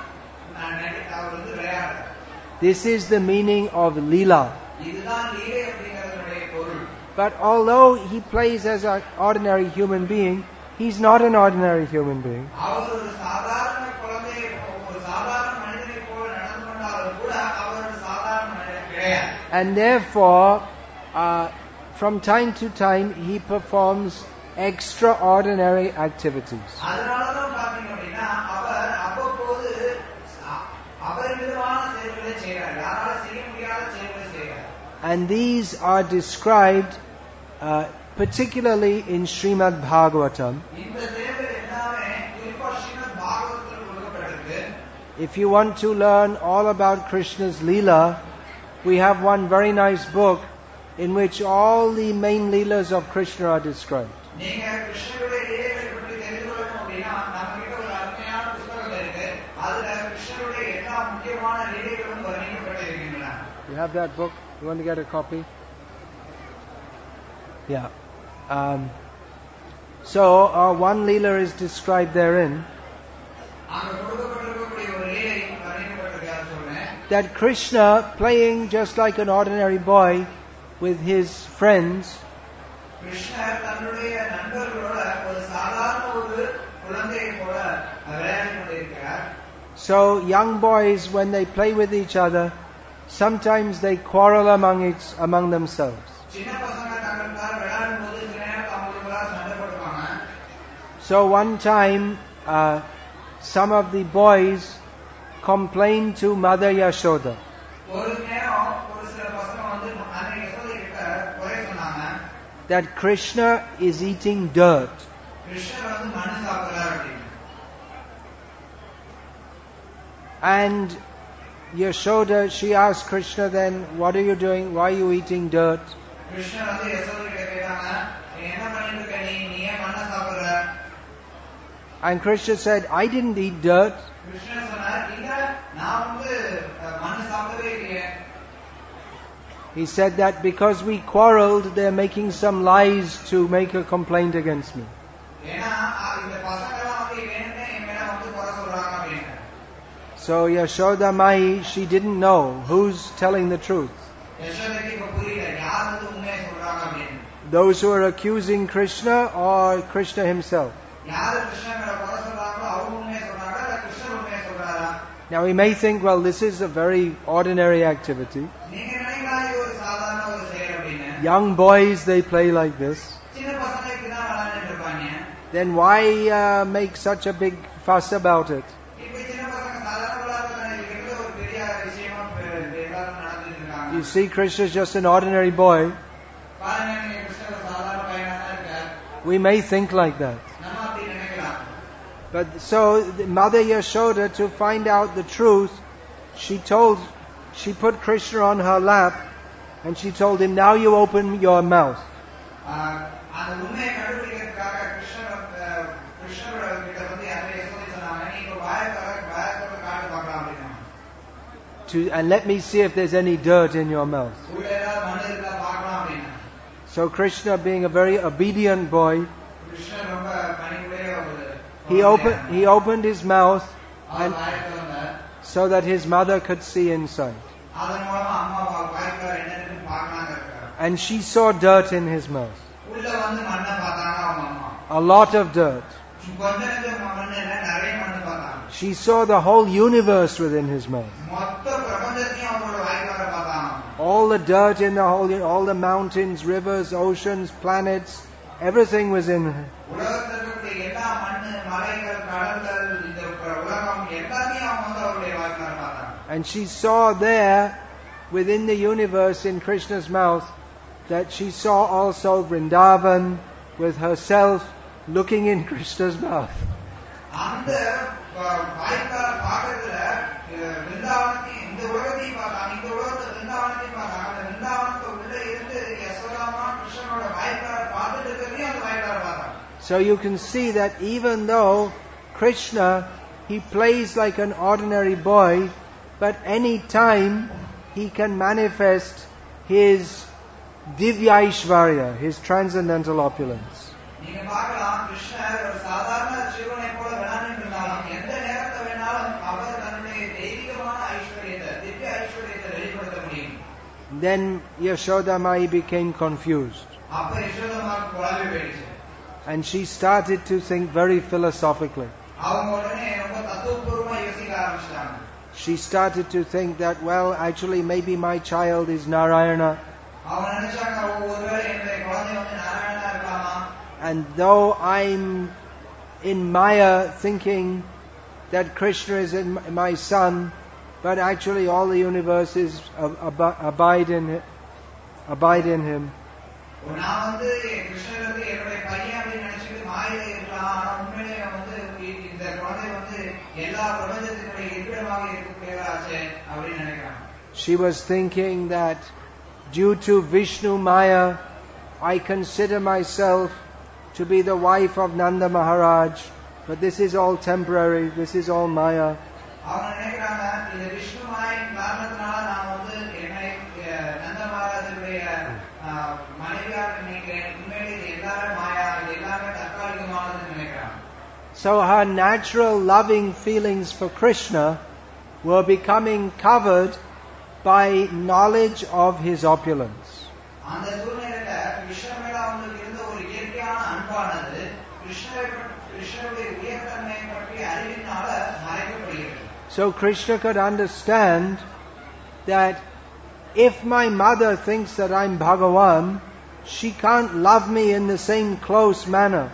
அவர் வந்து விளையாடுறார். This is the meaning of Leela. இதுதான் லீலை அப்படிங்கிறதுடைய பொருள். But although He plays as an ordinary human being, He's not an ordinary human being. அவர் ஒரு சாதாரண குழந்தையை ஒரு சாதாரண மனிதனை போல நடந்து கொண்டாலும் கூட அவர் ஒரு சாதாரண மனிதன் கிடையாது. And therefore, uh, from time to time, He performs extraordinary activities. அதனாலதான் பாத்தீங்க அப்படின்னா அவர் அவ்வப்போது அபரிமிதமான செயல்களை செய்கிறார். யாரால செய்ய முடியாத செயல்களை செய்கிறார். And these are described uh, particularly in Srimad Bhagavatam. இந்த செயல்கள் எல்லாமே குறிப்பா ஸ்ரீமத் பாகவதத்தில் கொடுக்கப்பட்டிருக்கு. If you want to learn all about Krishna's Leela, we have one very nice book in which all the main Leelas of Krishna are described. நீங்க கிருஷ்ணருடைய லீலைகளை பற்றி தெரிந்து கொள்ளணும் அப்படின்னா நம்ம கிட்ட ஒரு அருமையான புத்தகம் இருக்கு. அதுல கிருஷ்ணருடைய எல்லா முக்கியமான லீலைகளும் வர்ணிக்கப்பட்டிருக்கின்றன. You have that book? You want to get a copy? Yeah. Um, so uh, one Leela is described therein. That Krishna, playing just like an ordinary boy with his friends, கிருஷ்ணர் தன்னுடைய நண்பர்களோட ஒரு சாதாரண ஒரு So young boys, when they play with each other, sometimes they quarrel among each, among themselves. சின்ன பசங்க தங்களுக்குள்ள விளையாடும் போது சில நேரத்துல அவங்களுக்குள்ள சண்டை போடுவாங்க. So one time, uh, some of the boys complained to Mother Yashoda ஒரு நேரம் ஒரு சில பசங்க வந்து அன்னை யசோதை கிட்ட குறை சொன்னாங்க. that Krishna is eating dirt. கிருஷ்ணர் வந்து மண்ணு சாப்பிடுறார் அப்படின்னு. And Yashoda, she asked Krishna then, what are you doing? Why are you eating dirt? கிருஷ்ணர் வந்து யசோதை கிட்ட கேட்டாங்க, நீ என்ன பண்ணிட்டு இருக்க, நீ நீ ஏன் மண்ணை சாப்பிடுற? And Krishna said, I didn't eat dirt. கிருஷ்ணர் சொன்னார், இல்ல நான் வந்து மண்ணு சாப்பிடவே இல்லையே. He said that because we quarreled, they're making some lies to make a complaint against me. ஏன்னா இந்த பசங்கலாம் வந்து வேணும்னே என் மேல வந்து குறை சொல்றாங்க அப்படின்னு. So Yashoda Mai, she didn't know who's telling the truth. யசோதைக்கு இப்ப புரியல யார் வந்து உண்மையை சொல்றாங்க அப்படின்னு. Those who are accusing Krishna or Krishna himself. யார் கிருஷ்ணர் மேல குறை சொல்றாங்களோ அவங்க உண்மையை சொல்றாங்களா இல்ல கிருஷ்ணர் உண்மையை சொல்றாரா? Now we may think, well, this is a very ordinary activity. நீங்க நினைக்கலாம் இது ஒரு சாதாரண ஒரு செயல் அப்படின்னு. Young boys, they play like this. சின்ன பசங்க இப்படிதான் விளையாடிட்டு இருப்பாங்க. Then why uh, make such a big fuss about it? இப்ப சின்ன பசங்க சாதாரண விளையாடுறதுல இருக்கிறது ஒரு பெரிய விஷயமா எல்லாரும் நடந்துட்டு இருக்காங்க. You see, Krishna is just an ordinary boy. பாருங்க, நீங்க கிருஷ்ணர் ஒரு சாதாரண பையனா தான் இருக்கார். We may think like that. நம்ம அப்படி நினைக்கலாம். But so Mother Yashoda, to find out the truth, she told, she put Krishna on her lap and she told him, now you open your mouth. அந்த உண்மையை கண்டுபிடிக்கிறதுக்காக கிருஷ்ணர் கிருஷ்ணர் கிட்ட வந்து அன்னை யசோதை சொன்னாங்க, நீ இப்ப வாயை திற, வாயை திறந்து காட்டு பார்க்கலாம் அப்படின்னா. To, and let me see if there's any dirt in your mouth. உள்ள ஏதாவது மண்ணு இருக்கா பார்க்கலாம் அப்படின்னா. So Krishna, being a very obedient boy, கிருஷ்ணர் ரொம்ப பணிவுடைய ஒரு he opened, he opened his mouth and, வாயை திறந்தார். so that his mother could see inside. அதன் மூலமா அம்மா வாய்க்குள்ள என்ன இருக்குன்னு பார்க்கலாங்க இருக்காரு. And she saw dirt in his mouth. உள்ள வந்து மண்ணை பார்த்தாங்க அவங்க அம்மா. A lot of dirt. கொஞ்ச நேரம் மண்ணு இல்ல, நிறைய மண்ணு பார்த்தாங்க. She saw the whole universe within his mouth. மொத்த பிரபஞ்சத்தையும் அவங்களோட வாய்க்குள்ள பார்த்தாங்க. All the dirt in the whole, all the mountains, rivers, oceans, planets, everything was in her. உலகத்துல இருக்கக்கூடிய எல்லா மண்ணு, மலைகள், கடல்கள், இந்த உலகம் எல்லாத்தையும் அவங்க வந்து அவருடைய வாய்க்குள்ள பார்த்தாங்க. And she saw there, within the universe in Krishna's mouth, that she saw also Vrindavan with herself looking in Krishna's mouth. அந்த வாய்க்கால பார்க்கறதுல விருந்தாவனத்தையும் இந்த உலகத்தையும் பார்த்தாங்க, இந்த உலகத்தை விருந்தாவனத்தையும் பார்த்தாங்க. அந்த விருந்தாவனத்தை உள்ள இருந்து யசோதாமா கிருஷ்ணனோட வாய்க்கால பார்த்துட்டு இருக்கிறதையும் அந்த வாய்க்கால பார்த்தாங்க. So you can see that even though Krishna, he plays like an ordinary boy, but any time he can manifest his Divya Aishvarya, his transcendental opulence. நீங்க பார்க்கலாம், கிருஷ்ணர் ஒரு சாதாரண சிறுவனை போல விளையாடிட்டு இருந்தாலும் எந்த நேரத்தை வேணாலும் அவர் தன்னுடைய தெய்வீகமான ஐஸ்வர்யத்தை, திவ்ய ஐஸ்வர்யத்தை வெளிப்படுத்த முடியும். Then Yashoda Mai became confused. அப்ப யசோதாமாவுக்கு குழம்பி போயிடுச்சு. And she started to think very philosophically. அவங்க உடனே ரொம்ப தத்துவபூர்வமா யோசிக்க ஆரம்பிச்சிட்டாங்க. She started to think that, well, actually maybe my child is Narayana. அவங்க நினைச்சாங்க, ஒருவேளை என்னுடைய குழந்தை வந்து நாராயணனா இருக்கலாமா? And though I'm in Maya thinking that Krishna is in my son, but actually all the universe is abide in abide in him. நான் வந்து கிருஷ்ணர் வந்து என்னுடைய பையன் அப்படின்னு நினைச்சிட்டு மாயில இருக்கலாம், ஆனா உண்மையிலே வந்து இந்த குழந்தை வந்து எல்லா பிரபஞ்சத்தினுடைய இருப்பிடமாக இருக்கக்கூடியதாச்சே அப்படின்னு நினைக்கிறாங்க. She was thinking that due to Vishnu Maya, I consider myself to be the wife of Nanda Maharaj, but this is all temporary, this is all Maya. அவங்க நினைக்கிறாங்க, இந்த விஷ்ணு மாயின் காரணத்தினால நான் வந்து என்னை நந்த மகாராஜனுடைய மனைவியாக நினைக்கிறேன், உண்மையிலே இது எல்லாரும் மாயா, இது எல்லாமே தற்காலிகமானதுன்னு நினைக்கிறாங்க. So her natural loving feelings for Krishna were becoming covered by knowledge of his opulence. அந்த சூழ்நிலையில கிருஷ்ணர் மேல அவங்களுக்கு இருந்த ஒரு இயற்கையான அன்பானது கிருஷ்ணரை கிருஷ்ணருடைய உயர்தன்மையை பற்றி அறிவினால மறைக்கப்படுகிறது. So Krishna could understand that if my mother thinks that I'm Bhagavan, she can't love me in the same close manner.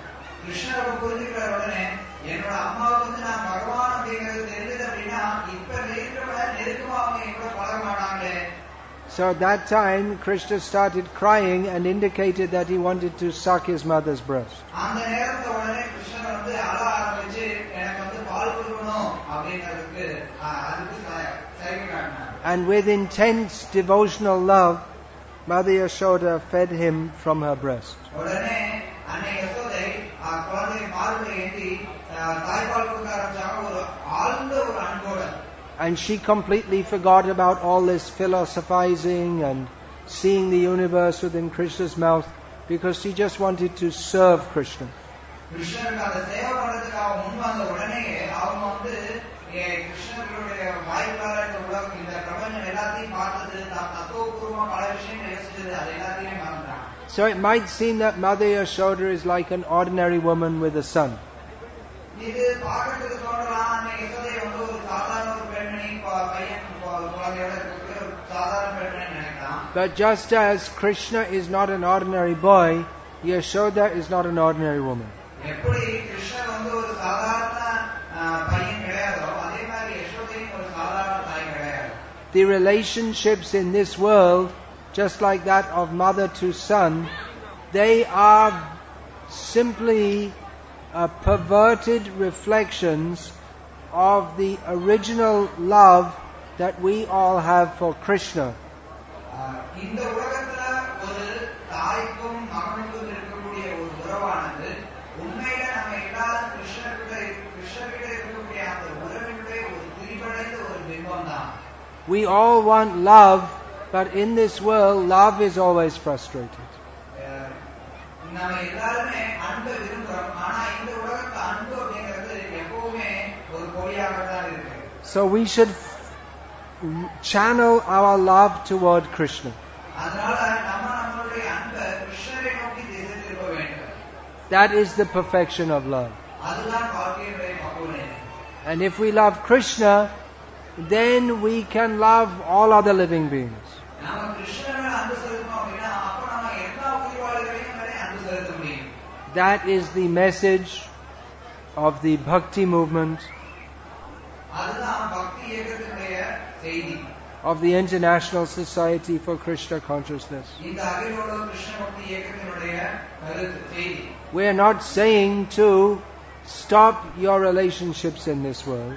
So at that time, Krishna started crying and indicated that he wanted to suck his mother's breast. And with intense devotional love, Mother Yashoda fed him from her breast. And she completely forgot about all this philosophizing and seeing the universe within Krishna's mouth, because she just wanted to serve Krishna. So it might seem that Mother Yashoda is like an ordinary woman with a son. But just as Krishna is not an ordinary boy, Yashoda is not an ordinary woman. The relationships in this world, just like that of mother to son, they are simply uh, perverted reflections of the original love that we all have for Krishna. We all want love, but in this world, love is always frustrated. So we should channel our love toward Krishna. That is the perfection of love. And if we love Krishna, then we can love all other living beings. That is the message of the Bhakti movement, of the International Society for Krishna Consciousness. We are not saying to stop your relationships in this world.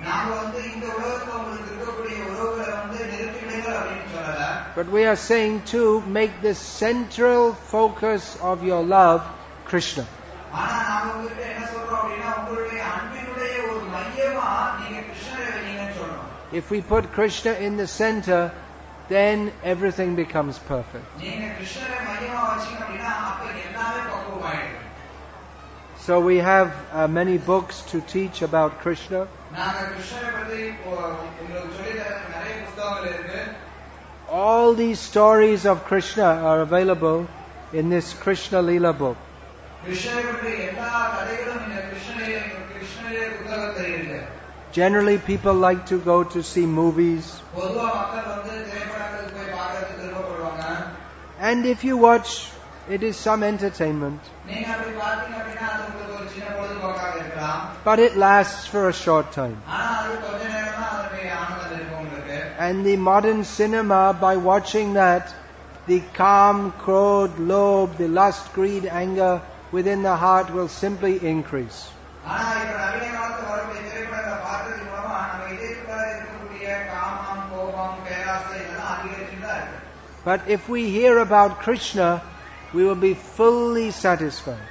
But we are saying to make the central focus of your love Krishna. If we put Krishna in the center, then everything becomes perfect. So we have uh, many books to teach about Krishna. All these stories of Krishna are available in this Krishna Leela book. Generally, people like to go to see movies. And if you watch, it is some entertainment. But it lasts for a short time. And the modern cinema, by watching that, the calm, krodh, lobh, the lust, greed, anger within the heart will simply increase. But if we hear about Krishna, we will be fully satisfied.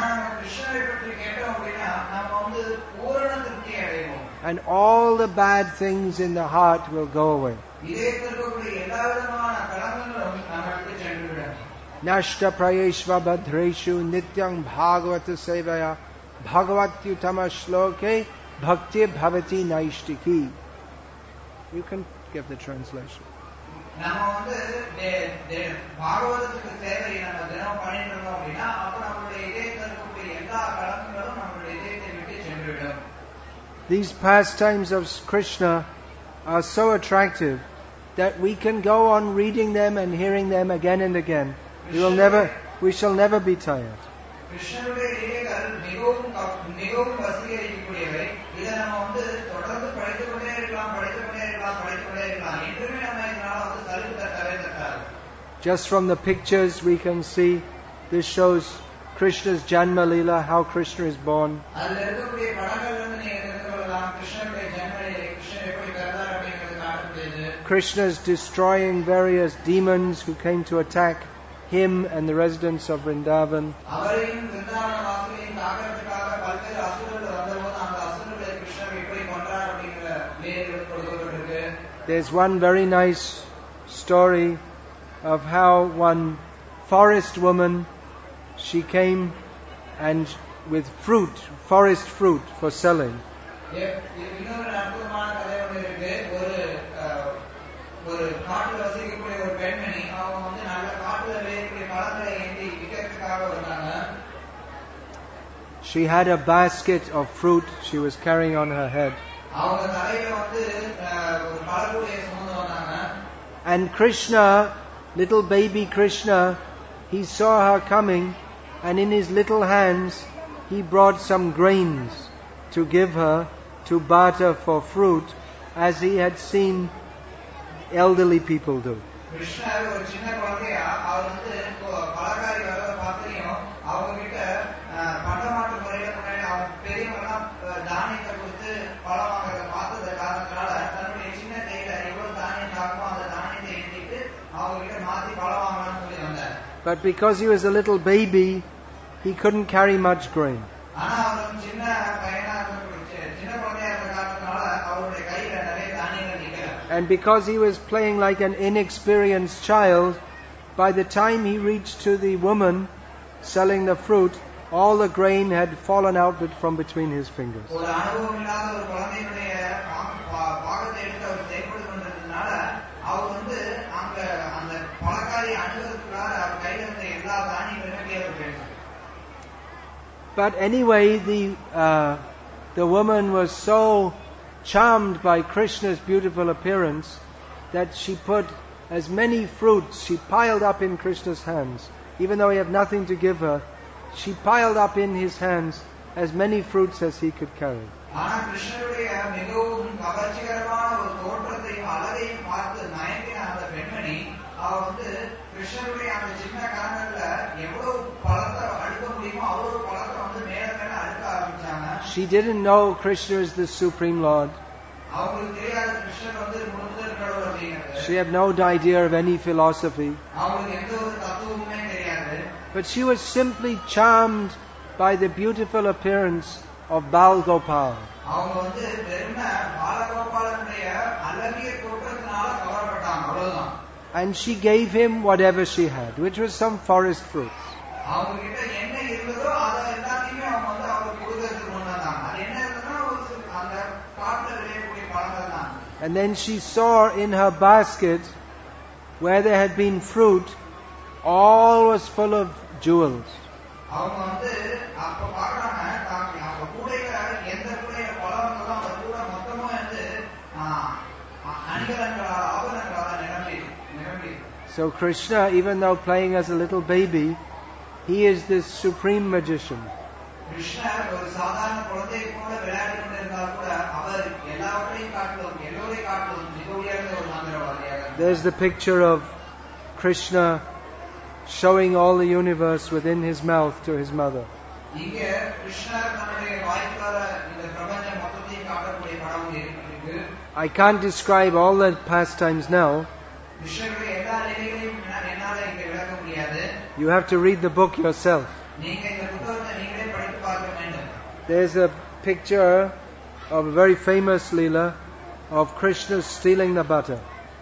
And all the bad things in the heart will go away. Nashta prayeshva badreshu nityam bhagavata sevaya bhagavatyutama shloke bhakti bhavati naishtiki. You can give the translation. these pastimes of Krishna are so attractive that we can go on reading them and hearing them again and again. We will never, we shall never be tired. கிருஷ்ணனுடைய லீலைகள் மிகவும் மிகவும் வசீகரிக்கக்கூடியவை. இதை நம்ம வந்து தொடர்ந்து படித்துக் கொண்டே இருக்கலாம் படித்துக் கொண்டே இருக்கலாம் படித்துக் கொண்டே இருக்கலாம் என்றுமே நம்ம இதனால வந்து சலிப்பு தட்டவே தட்டாது. Just from the pictures we can see, this shows Krishna's Janma Leela, how Krishna is born. அதில் இருக்கக்கூடிய படங்கள் வந்து நீங்க தெரிந்து கொள்ளலாம். கிருஷ்ணனுடைய ஜன்ம லீலை, கிருஷ்ணன் எப்படி பிறந்தார் அப்படிங்கிறது காட்டப்படுது. Krishna is destroying various demons who came to attack him and the residents of Vrindavan. There's one very nice story of how one forest woman, she came and with fruit, forest fruit for selling. She had a basket of fruit she was carrying on her head. And Krishna, little baby Krishna, he saw her coming, and in his little hands he brought some grains to give her to barter for fruit, as he had seen elderly people do. But because he was a little baby, he couldn't carry much grain. And because he was playing like an inexperienced child, by the time he reached to the woman selling the fruit, all the grain had fallen out from between his fingers. But anyway, the uh, the woman was so charmed by Krishna's beautiful appearance that she put as many fruits, she piled up in Krishna's hands. Even though he had nothing to give her, she piled up in his hands as many fruits as he could carry. She didn't know Krishna is the Supreme Lord. She had no idea of any philosophy. But she was simply charmed by the beautiful appearance of Bal Gopal. And she gave him whatever she had, which was some forest fruits. And then she saw in her basket, where there had been fruit, all was full of jewels. So Krishna, even though playing as a little baby, he is this supreme magician. There's the picture of Krishna showing all the universe within his mouth to his mother. I can't describe all the pastimes now. You have to read the book yourself. There's a picture of a very famous Leela of Krishna stealing the butter.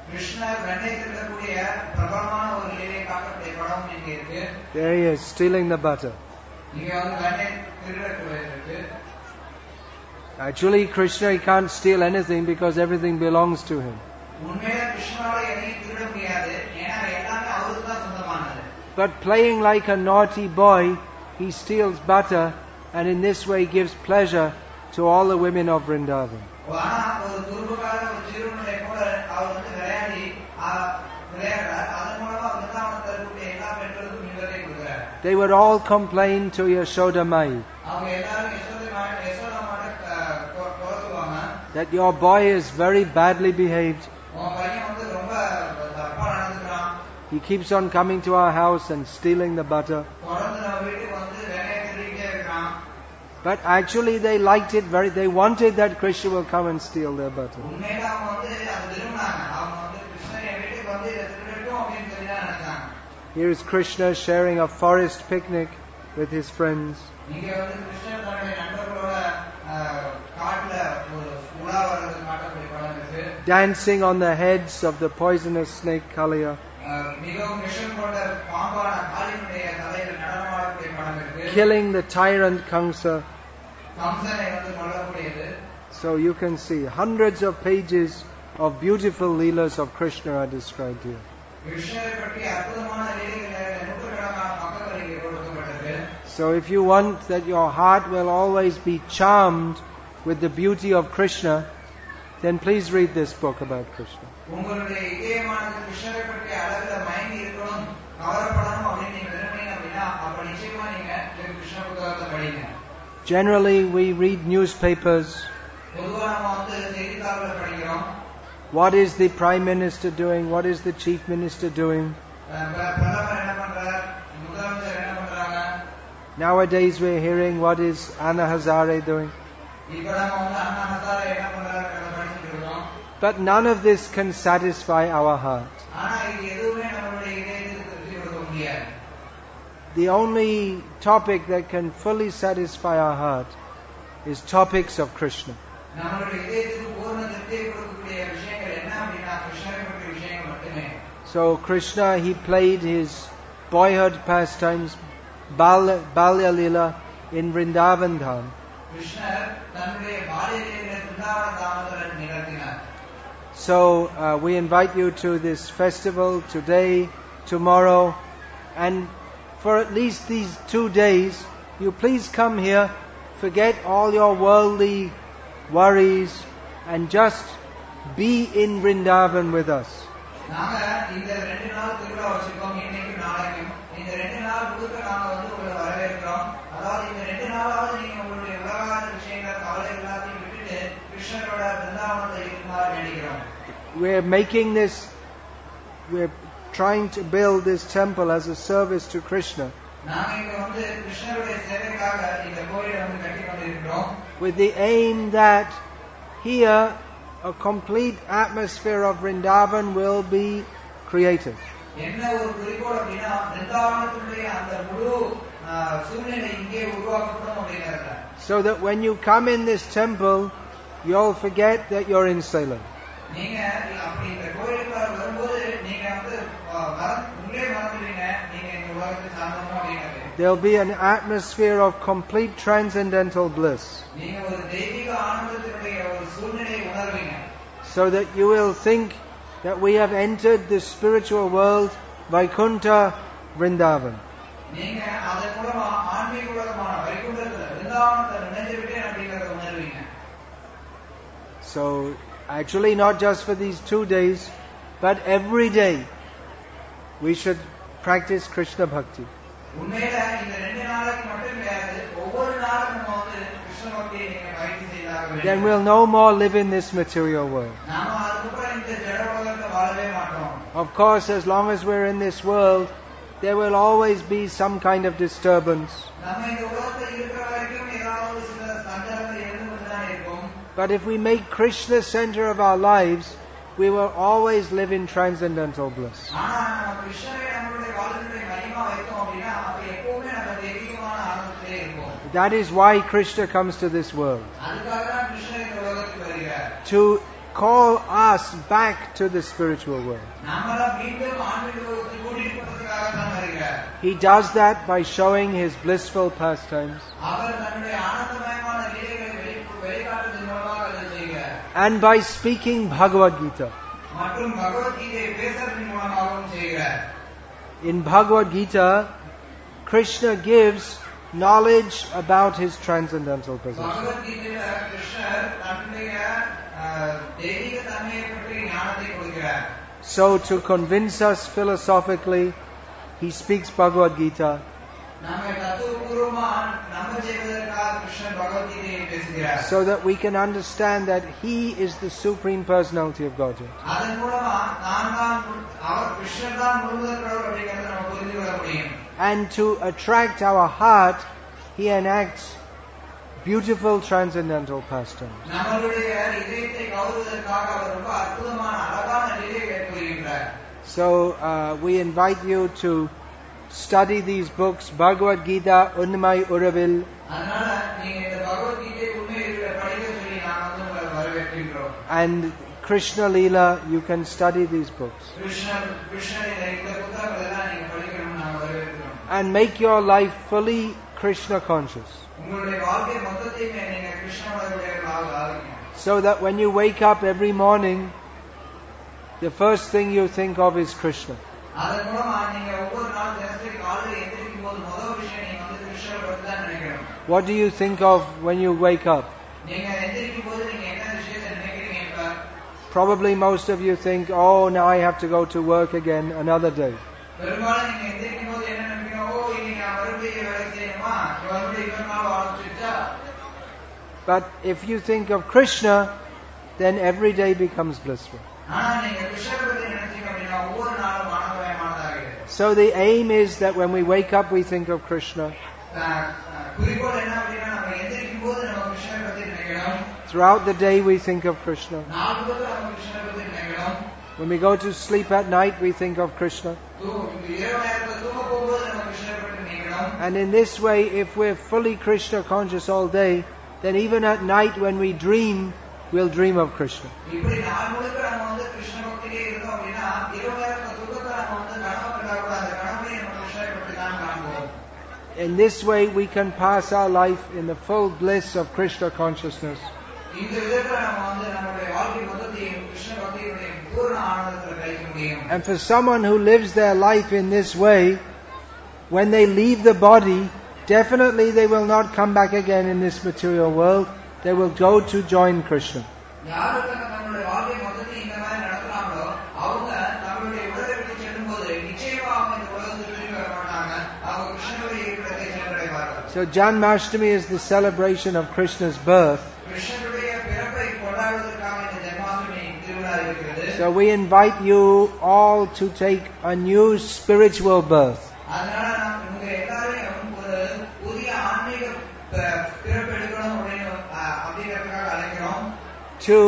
There he is, stealing the butter. Actually, Krishna, he can't steal anything because everything belongs to him. But playing like a naughty boy, he steals butter and in this way gives pleasure to all the women of Vrindavan. ஆனா ஒரு துருபுக்கார ஒரு சிறுவனுடைய கூட அவர் வந்து விளையாடி விளையாடுறார். அதன் மூலமா விருந்தாவனத்தில் இருக்கக்கூடிய எல்லா பெண்களுக்கும் இன்பத்தை கொடுக்கிறார். They would all complain to Yashoda Mai அவங்க எல்லாரும் யசோதா யசோதா மாட்ட குறைச்சுவாங்க. that your boy is very badly behaved. உன் பையன் வந்து ரொம்ப தப்பா நடந்துக்கிறான். He keeps on coming to our house and stealing the butter. தொடர்ந்து நம்ம வீட்டுக்கு வந்து வேலையை திருடிட்டே இருக்கிறான். But actually they liked it very, they wanted that Krishna will come and steal their butter. உண்மையில அவங்க வந்து அது விரும்பினாங்க. அவங்க வந்து கிருஷ்ணன் என் வீட்டுக்கு வந்து இதை திருடட்டும் அப்படின்னு சொல்லி தான் நினைச்சாங்க. Here is Krishna sharing a forest picnic with his friends. இங்க வந்து கிருஷ்ணன் தன்னுடைய நண்பர்களோட காட்டுல ஒரு உலா வர்றது காட்டக்கூடிய படம் இருக்கு. Dancing on the heads of the poisonous snake Kaliya. மிகவும் விஷம் கொண்ட பாம்பான காளியினுடைய தலையில் நடனமாடக்கூடிய படம் இருக்கு. Killing the tyrant Kamsa. கம்சனை வந்து கொல்லக்கூடியது. So you can see hundreds of pages of beautiful leelas of Krishna are described here. கிருஷ்ணரை பற்றி அற்புதமான லீலைகள் நூற்றுக்கணக்கான பக்கங்கள் இங்கே கொடுக்கப்பட்டிருக்கு. So if you want that your heart will always be charmed with the beauty of Krishna, then please read this book about Krishna. உங்களுடைய இதயமானது கிருஷ்ணரை பற்றி அழகுல மயங்கி இருக்கணும், கவரப்படணும் அப்படின்னு நீங்க விரும்பினீங்க அப்படின்னா அப்ப நிச்சயமா நீங்க கிருஷ்ண புத்தகத்தை படிங்க. Generally we read newspapers. பொதுவா நம்ம வந்து செய்தித்தாள்களை படிக்கிறோம். What is the Prime Minister doing? What is the Chief Minister doing? பிரதமர் என்ன பண்றார், முதலமைச்சர் என்ன பண்றாங்க. Nowadays we're hearing what is Anna Hazare doing. இப்ப நம்ம வந்து அண்ணா ஹசாரே என்ன பண்றாரு படிச்சுட்டு இருக்கோம். But none of this can satisfy our heart. ஆனா இது எதுவுமே நம்மளுடைய இதயத்துக்கு திருப்தி கொடுக்க முடியாது. The only topic that can fully satisfy our heart is topics of Krishna. நம்மளுடைய இதயத்துக்கு பூர்ண திருப்தியை கொடுக்கக்கூடிய விஷயங்கள் என்ன அப்படின்னா கிருஷ்ணரை பற்றிய விஷயங்கள் மட்டுமே. So Krishna, he played his boyhood pastimes, Bal- Balya Lila in Vrindavan Dham. கிருஷ்ணர் தன்னுடைய பால்ய லீலைகளை விருந்தாவன தாமத்தில் நிகழ்த்தினார். So uh, we invite you to this festival today, tomorrow, and for at least these two days, you please come here, forget all your worldly worries, and just be in Vrindavan with us. நாங்க இந்த ரெண்டு நாள் திருவிழா வச்சிருக்கோம், இன்னைக்கு நாளைக்கும். இந்த ரெண்டு நாள் முழுக்க நாங்க வந்து உங்களை வரவேற்கிறோம். அதாவது இந்த ரெண்டு நாளாவது நீங்க உங்களுடைய உலகாத விஷயங்கள் கவலை எல்லாத்தையும் விட்டுட்டு கிருஷ்ணரோட விருந்தாவனத்தை இருக்குமாறு வேண்டிக்கிறோம். We're making this, we're trying to build this temple as a service to Krishna. நாங்க இங்க வந்து கிருஷ்ணருடைய சேவைக்காக இந்த கோயிலை வந்து கட்டி கொண்டிருக்கிறோம். With the aim that here a complete atmosphere of Vrindavan will be created. என்ன ஒரு குறிக்கோள் அப்படின்னா விருந்தாவனத்தினுடைய அந்த முழு சூழ்நிலை இங்கே உருவாக்கப்படும் அப்படிங்கிறத. So that when you come in this temple, you'll forget that you're in Salem. நீங்க அப்படி இந்த கோயிலுக்குள்ள வரும்போது நீங்க வந்து உங்களே மறந்துடுவீங்க நீங்க இந்த உலகத்தை சார்ந்தவங்க அப்படிங்கிறது. There'll be an atmosphere of complete transcendental bliss. நீங்க ஒரு தெய்வீக ஆனந்தத்தினுடைய ஒரு சூழ்நிலையை உணர்வீங்க. So that you will think that we have entered the spiritual world, Vaikuntha Vrindavan. நீங்க அதன் மூலமா ஆன்மீக உலகமான வைகுண்டத்துல விருந்தாவனத்தை நினைஞ்சு விட்டேன் அப்படிங்கறத உணர்வீங்க. So actually not just for these two days, but every day we should practice Krishna Bhakti. உண்மையில இந்த ரெண்டு நாளைக்கு மட்டும் கிடையாது, ஒவ்வொரு நாளும் நம்ம வந்து கிருஷ்ண பக்தியை நீங்க பயிற்சி செய்தாக வேண்டும். Then we'll no more live in this material world. நாம அதுக்கப்புறம் இந்த ஜட உலகத்துல வாழவே மாட்டோம். Of course, as long as we're in this world, there will always be some kind of disturbance. நம்ம இந்த உலகத்துல இருக்கிற வரைக்கும் ஏதாவது சில சஞ்சலங்கள் இருந்து தான் இருக்கும். But if we make Krishna center of our lives, we will always live in transcendental bliss. ஆனா நம்ம கிருஷ்ணரை நம்மளுடைய வாழ்க்கையில மகிமா வைத்தோம் அப்படின்னா அப்ப எப்பவுமே நம்ம தெய்வீகமான ஆனந்தத்திலே இருப்போம். That is why Krishna comes to this world. அதுக்காக தான் கிருஷ்ணர் இந்த உலகத்துக்கு வருகிறார். To call us back to the spiritual world. நம்மள மீண்டும் ஆன்மீக உலகத்துக்கு கூட்டிட்டு போறதுக்காக தான் வருகிறார். He does that by showing his blissful pastimes. அவர் தன்னுடைய ஆனந்தமயமான லீலைகளை வெளிக்காட்டுவதன் மூலமாக அதை செய்கிறார். And by speaking Bhagavad Gita. மற்றும் பகவத் கீதையை பேசுறதன் மூலமாகவும் செய்கிறார். In Bhagavad Gita, Krishna gives knowledge about his transcendental position. பகவத்கீதையில கிருஷ்ணர் தன்னுடைய அஹ், தெய்வீக தன்மையை பற்றி ஞானத்தை கொடுக்கிறார். So to convince us philosophically, he speaks Bhagavad Gita. நம்மை தத்துவபூர்வமா நம்ப செய்வதற்காக கிருஷ்ணர் பகவத்கீதையை பேசுகிறார். So that we can understand that he is the supreme personality of Godhead. அதன் மூலமா நான் தான் அவர் கிருஷ்ணர் தான் முழுவதும் கடவுள் அப்படிங்கறத நம்ம புரிந்து கொள்ள முடியும். And to attract our heart, he enacts beautiful transcendental pastimes. நம்மளுடைய இதயத்தை கவருவதற்காக அவர் ரொம்ப அற்புதமான அழகான லீலைகளை ஏற்படுத்துகிறார். So uh, we invite you to study these books, Bhagavad Gita, Unmai Uravil, அதனால நீங்க இந்த பகவத்கீதை உண்மையிலே படிக்க சொல்லி நான் வந்து உங்களை வரவேற்கின்றோம். and Krishna Leela, you can study these books. கிருஷ்ணர் கிருஷ்ணரின் இந்த புத்தகங்களை எல்லாம் நீங்க படிக்கணும்னு நாங்க வரவேற்கிறோம். And make your life fully Krishna conscious. உங்களுடைய வாழ்க்கை மொத்தத்தையுமே நீங்க கிருஷ்ணனுடையவர்களாக ஆகுங்க. So that when you wake up every morning, the first thing you think of is Krishna. அதன் மூலமா நீங்க ஒவ்வொரு நாள் தினசரி காலையில் எந்திரிக்கும் போது முதல் விஷயம் நீங்க வந்து கிருஷ்ணரை பற்றி தான் நினைக்கணும். What do you think of when you wake up? நீங்க எந்திரிக்கும் போது நீங்க என்ன விஷயத்தை நினைக்கிறீங்க? இப்ப Probably most of you think, oh, now I have to go to work again another day. பெரும்பாலும் நீங்க எந்திரிக்கும் போது என்ன நினைக்கிறீங்க? ஓ, இன்னைக்கு நான் மறுபடியும் வேலை செய்யணுமா? மறுபடியும் இன்னொரு நாள் ஆரம்பிச்சுட்டா? But if you think of Krishna, then every day becomes blissful. ஆனா நீங்க கிருஷ்ணரை பற்றி நினைச்சீங்க அப்படின்னா ஒவ்வொரு நாளும் ஆனந்தமயமானதாகிறது. So the aim is that when we wake up, we think of Krishna. குறிக்கோள் என்ன அப்படின்னா நம்ம எந்திரிக்கும் போது நம்ம கிருஷ்ணரை பற்றி நினைக்கணும். Throughout the day, we think of Krishna. நாள் முழுவதும் நம்ம கிருஷ்ணரை பற்றி நினைக்கணும். When we go to sleep at night, we think of Krishna. இரவு நேரத்தில் தூங்க போகும்போது நம்ம கிருஷ்ணரை பற்றி நினைக்கணும். And in this way, if we're fully Krishna conscious all day, then even at night when we dream, we'll dream of Krishna. இப்படி நாள் முழுக்க நம்ம வந்து கிருஷ்ண பக்தியிலே இருந்தோம் அப்படின்னா இரவு நேரத்துல தூக்கத்துல நம்ம வந்து கனவு கண்டா கூட அந்த கனவுலையும் நம்ம கிருஷ்ணரை பற்றி தான் காண்போம். In this way, we can pass our life in the full bliss of Krishna consciousness. இந்த விதத்துல நம்ம வந்து நம்மளுடைய வாழ்க்கை மொத்தத்தையும் கிருஷ்ண பக்தியினுடைய பூர்ண ஆனந்தத்துல கழிக்க முடியும். And for someone who lives their life in this way, when they leave the body, definitely they will not come back again in this material world. They will go to join Krishna. யாருக்கு நம்மளுடைய வாழ்க்கை மொத்தத்தை இந்த மாதிரி நடத்துறாங்களோ அவங்க நம்மளுடைய உலகை விட்டு செல்லும் போது நிச்சயமா அவங்க இந்த உலகத்துக்கு திரும்பி வர மாட்டாங்க. அவங்க கிருஷ்ணனுடைய இருப்பிடத்தை சென்றடைவார்கள். So Janmashtami is the celebration of Krishna's birth. கிருஷ்ணனுடைய பிறப்பை கொண்டாடுவதற்காக இந்த ஜென்மாஷ்டமி திருவிழா இருக்கிறது. So we invite you all to take a new spiritual birth. அதனால நாம் உங்க எல்லாரையும் ஒரு புதிய ஆன்மீக பிறப்பு எடுக்கணும் அப்படின்னு அப்படிங்கிறதுக்காக அழைக்கிறோம். To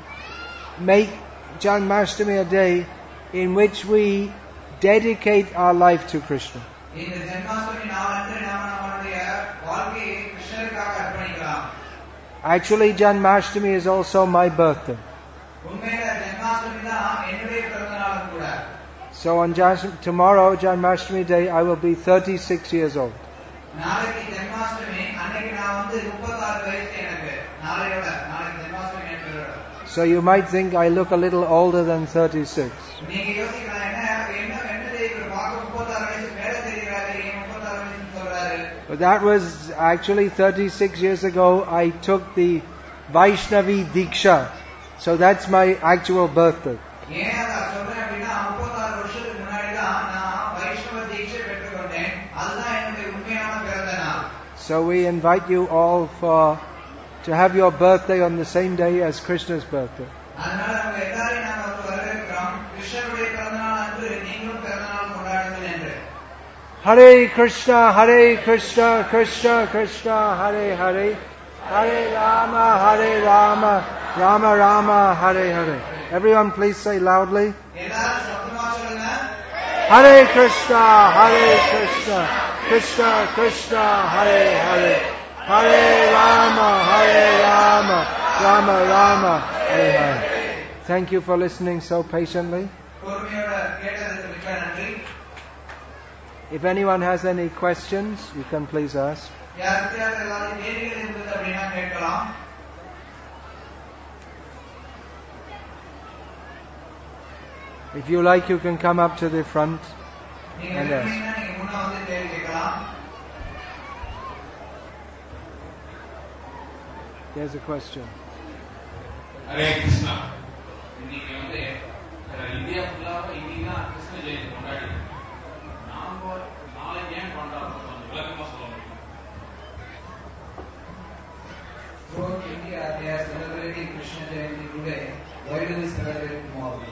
make Janmashtami a day in which we dedicate our life to Krishna. இந்த ஜென்மாஷ்டமி நாளன்று நாம நம்மளுடைய வாழ்க்கையை கிருஷ்ணருக்காக அர்ப்பணிக்கலாம். Actually, Janmashtami is also my birthday. உண்மையில ஜென்மாஷ்டமி தான் என்னுடைய பிறந்த நாளும் கூட. So on Jan- tomorrow, Janmashtami day, I will be thirty-six years old. நாளைக்கு ஜென்மாஷ்டமி அன்னைக்கு நான் வந்து முப்பத்தாறு வயசு எனக்கு நாளையோட நாளைக்கு ஜென்மாஷ்டமி நேற்று. So you might think I look a little older than thirty-six. நீங்க யோசிக்கலாம் என்ன என்ன என்ன இவர் பார்க்க முப்பத்தாறு வயசு மேல தெரிகிறாரு, ஏன் முப்பத்தாறு வயசுன்னு சொல்றாரு? But that was actually thirty-six years ago. I took the Vaishnavi Diksha. So that's my actual birthday. ஏன் அதை சொல்றேன் அப்படின்னா முப்பத்தாறு வருஷத்துக்கு முன்னாடி தான் நான் வைஷ்ணவ தீட்சை பெற்றுக்கொண்டேன். அதுதான் என்னுடைய உண்மையான பிறந்த நாள். So we invite you all for to have your birthday on the same day as Krishna's birthday. அதனால நம்ம எல்லாரையும் நாம வந்து வரவேற்கிறோம். கிருஷ்ணருடைய பிறந்த நாள் அன்று நீங்களும் பிறந்த நாள் கொண்டாடுங்கள் என்று. Hare Krishna, Hare Krishna, Krishna Krishna, Hare Hare, Hare Rama, Hare Rama, Rama Rama, Hare Hare. Everyone please say loudly. எல்லாரும் சத்தமா சொல்லுங்க. Hare Krishna, Hare Krishna, Krishna Krishna, Hare Hare, Hare Rama, Hare Rama, Rama Rama, Hare Hare. Thank you for listening so patiently. பொறுமையோட கேட்டதற்கு மிக்க நன்றி. If anyone has any questions, you can please ask. யாருக்கு ஏதாவது கேள்விகள் இருந்தது அப்படின்னா கேட்கலாம். If you like, you can come up to the front நீங்க and ask. விரும்பினா நீங்க முன்ன வந்து கேள்வி கேட்கலாம். There's a question. Hare Krishna. இன்னைக்கு வந்து இந்தியா ஃபுல்லாக இன்னைக்கு தான் கிருஷ்ண ஜெயந்தி கொண்டாடி நாம நாளைக்கு ஏன் கொண்டாடுறோம் கொஞ்சம் விளக்கமா சொல்ல முடியும்? Throughout India, they are celebrating Krishna Jayanti today. Why do we celebrate tomorrow?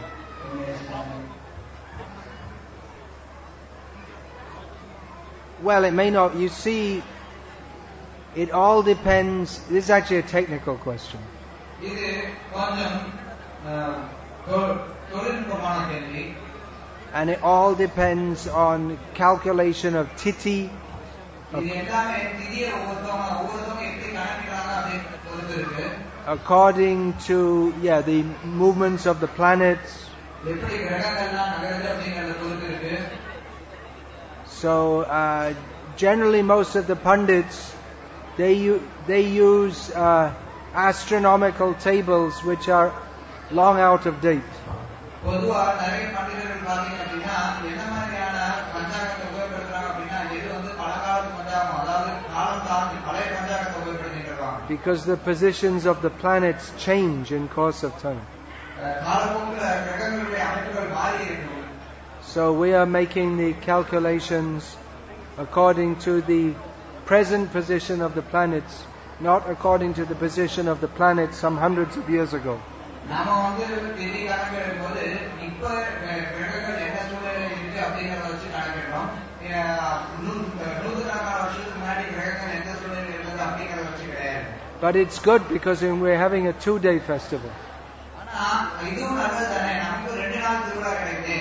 Well, it may not. You see, it all depends. This is actually a technical question. இது கொஞ்சம் தொழில்நுட்பமான கேள்வி. And it all depends on calculation of tithi. இது எல்லாமே திதியை ஒவ்வொருத்தவங்க ஒவ்வொருத்தவங்க எப்படி கணக்கிடுறாங்க அப்படின்னு பொறுத்து இருக்கு. According to yeah the movements of the planets. எப்படி கிரகங்கள்லாம் நகருது அப்படிங்கறத பொறுத்து இருக்கு. So uh, generally, most of the pundits they u- they use uh, astronomical tables which are long out of date. பொதுவா நிறைய பண்டிதர்கள் பாத்தீங்க அப்படின்னா என்ன மாதிரியான பஞ்சாங்கத்தை உபயோகப்படுத்துறாங்க அப்படின்னா எது வந்து பழங்காலத்து பஞ்சாங்கம் அதாவது காலம் தாண்டி பழைய பஞ்சாங்கத்தை உபயோகப்படுத்திட்டு Because the positions of the planets change in course of time. காலப்போக்கில் கிரகங்களுடைய அமைப்புகள் மாறி இருக்கும். So we are making the calculations according to the present position of the planets, not according to the position of the planets some hundreds of years ago. நாம வந்து திதி கணக்கிடும்போது இப்ப கிரகங்கள் என்ன சூழ்நிலை இருக்கு அப்படிங்கறத வச்சு கணக்கிடுறோம். நூற்றுக்கணக்கான வருஷத்துக்கு முன்னாடி கிரகங்கள் எந்த சூழ்நிலை இருந்தது அப்படிங்கறத வச்சு கிடையாது. But it's good because we're having a two-day festival. ஆனா இதுவும் நல்லது தானே, நமக்கு ரெண்டு நாள் திருவிழா கிடைக்குது.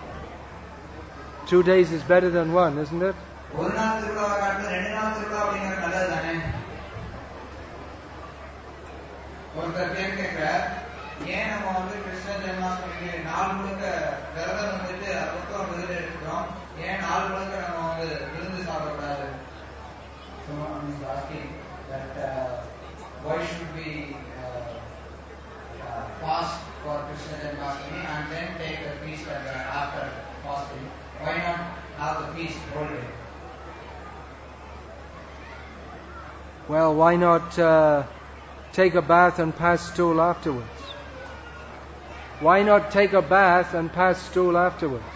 Two days is better than one, isn't it? ஒரு நாள் திருவிழாவை காட்டிலும் ரெண்டு நாள் திருவிழா அப்படிங்கிறது நல்லது தானே. ஒருத்தர் கேட்கிற ஏன் நம்ம வந்து கிருஷ்ண ஜென்மாஷ்டமிக்கு நாள் முழுக்க விரதம் வந்துட்டு அதுக்கப்புறம் விருது எடுக்கிறோம், ஏன் நாள் முழுக்க நம்ம வந்து விருந்து சாப்பிடக்கூடாது? Why should we uh, uh, fast for Krishna Janmashtami and then take the feast after fasting? Why not have the feast whole day? Well, why not uh, take a bath and pass stool afterwards? Why not take a bath and pass stool afterwards?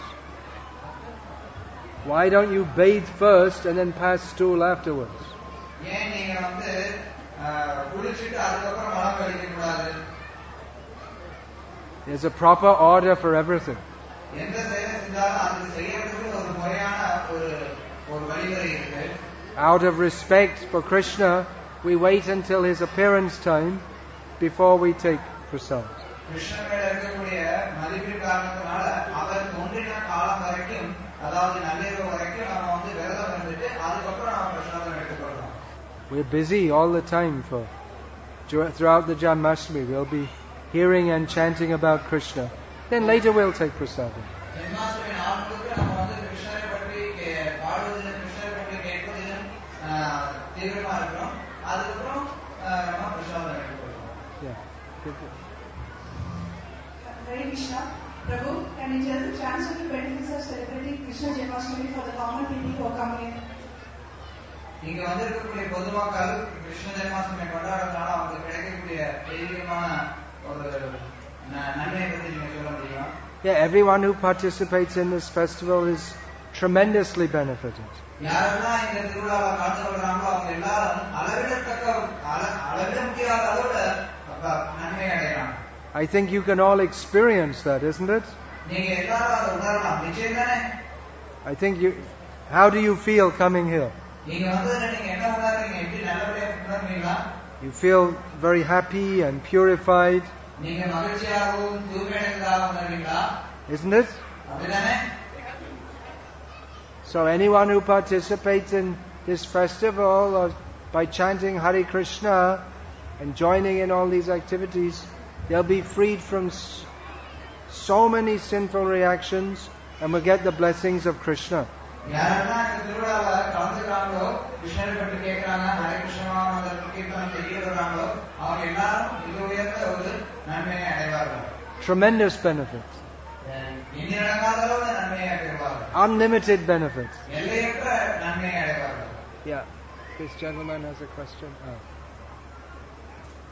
Why don't you bathe first and then pass stool afterwards? ஏன் நீங்க வந்து குளிச்சிட்டு அதுக்கப்புறம் மலம் கழிக்க கூடாது? There's a proper order for everything. எந்த செயலை செஞ்சாலும் அது செய்யறதுக்கு ஒரு முறையான ஒரு ஒரு வழிமுறை இருக்கு. Out of respect for Krishna, we wait until his appearance time before we take prasad. Krishnan மேல இருக்கக்கூடிய மதிப்பின் காரணத்தினால அவர் தோன்றின காலம் வரைக்கும், அதாவது நள்ளிரவு வரைக்கும் நம்ம வந்து விரதம் இருந்துட்டு அதுக்கப்புறம் நம்ம பிரசாதம் எடுத்துக்கொள்ளலாம். We're busy all the time for throughout the Janmashtami. We'll be hearing and chanting about Krishna. Then later we'll take prasadam. Janmashtami நாள் முழுக்க நம்ம வந்து கிருஷ்ணரை பற்றி பாடுவதிலும் கிருஷ்ணரை பற்றி கேட்பதிலும் தீவிரமா இருக்கிறோம். அதுக்கப்புறம் நம்ம பிரசாதம் எடுத்துக்கொள்ளலாம். Yeah. Hare Krishna. Prabhu, can you tell the chance of the benefits of celebrating Krishna Janmashtami for the common people who are coming in? இங்க வந்திருக்கக்கூடிய பொதுமக்கள் கிருஷ்ண ஜென்மாஷ்டமி கொண்டாடுறதுனால அவங்களுக்கு கிடைக்கக்கூடிய தெய்வீகமான ஒரு நன்மையை பற்றி நீங்க சொல்ல முடியுமா? Yeah, everyone who participates in this festival is tremendously benefited. யாரெல்லாம் இந்த திருவிழாவில் கலந்து கொள்றாங்களோ அவங்க எல்லாரும் அளவிடத்தக்க அளவிட முடியாத அளவுல நன்மை அடையலாம். I think you can all experience that, isn't it? நீங்க எல்லாரும் அதை உணரலாம். நிச்சயம் தானே? I think you. How do you feel coming here? நீங்க வந்து நீங்க என்ன உணர்றீங்க? எப்படி நல்லபடியா உணர்றீங்களா? You feel very happy and purified. நீங்க மகிழ்ச்சியாகவும் தூய்மையடைந்ததாக உணர்வீங்களா? Isn't it? அப்படிதானே? So anyone who participates in this festival or by chanting Hare Krishna and joining in all these activities, they'll be freed from so many sinful reactions and will get the blessings of Krishna. யாரெல்லாம் இந்த திருவிழாவில் கலந்துக்கிறாங்களோ, கிருஷ்ணரை பற்றி கேட்கிறாங்க, ஹரே கிருஷ்ணா கீர்த்தனம் செய்கிறாங்களோ, அவங்க எல்லாரும் இது உயர்ந்த ஒரு நன்மையை அடைவார்கள். Tremendous benefits. எண்ணிலடங்காத அளவு நன்மையை அடைவார்கள். Unlimited benefits. எல்லையற்ற நன்மையை அடைவார்கள். Yeah. This gentleman has a question. Oh.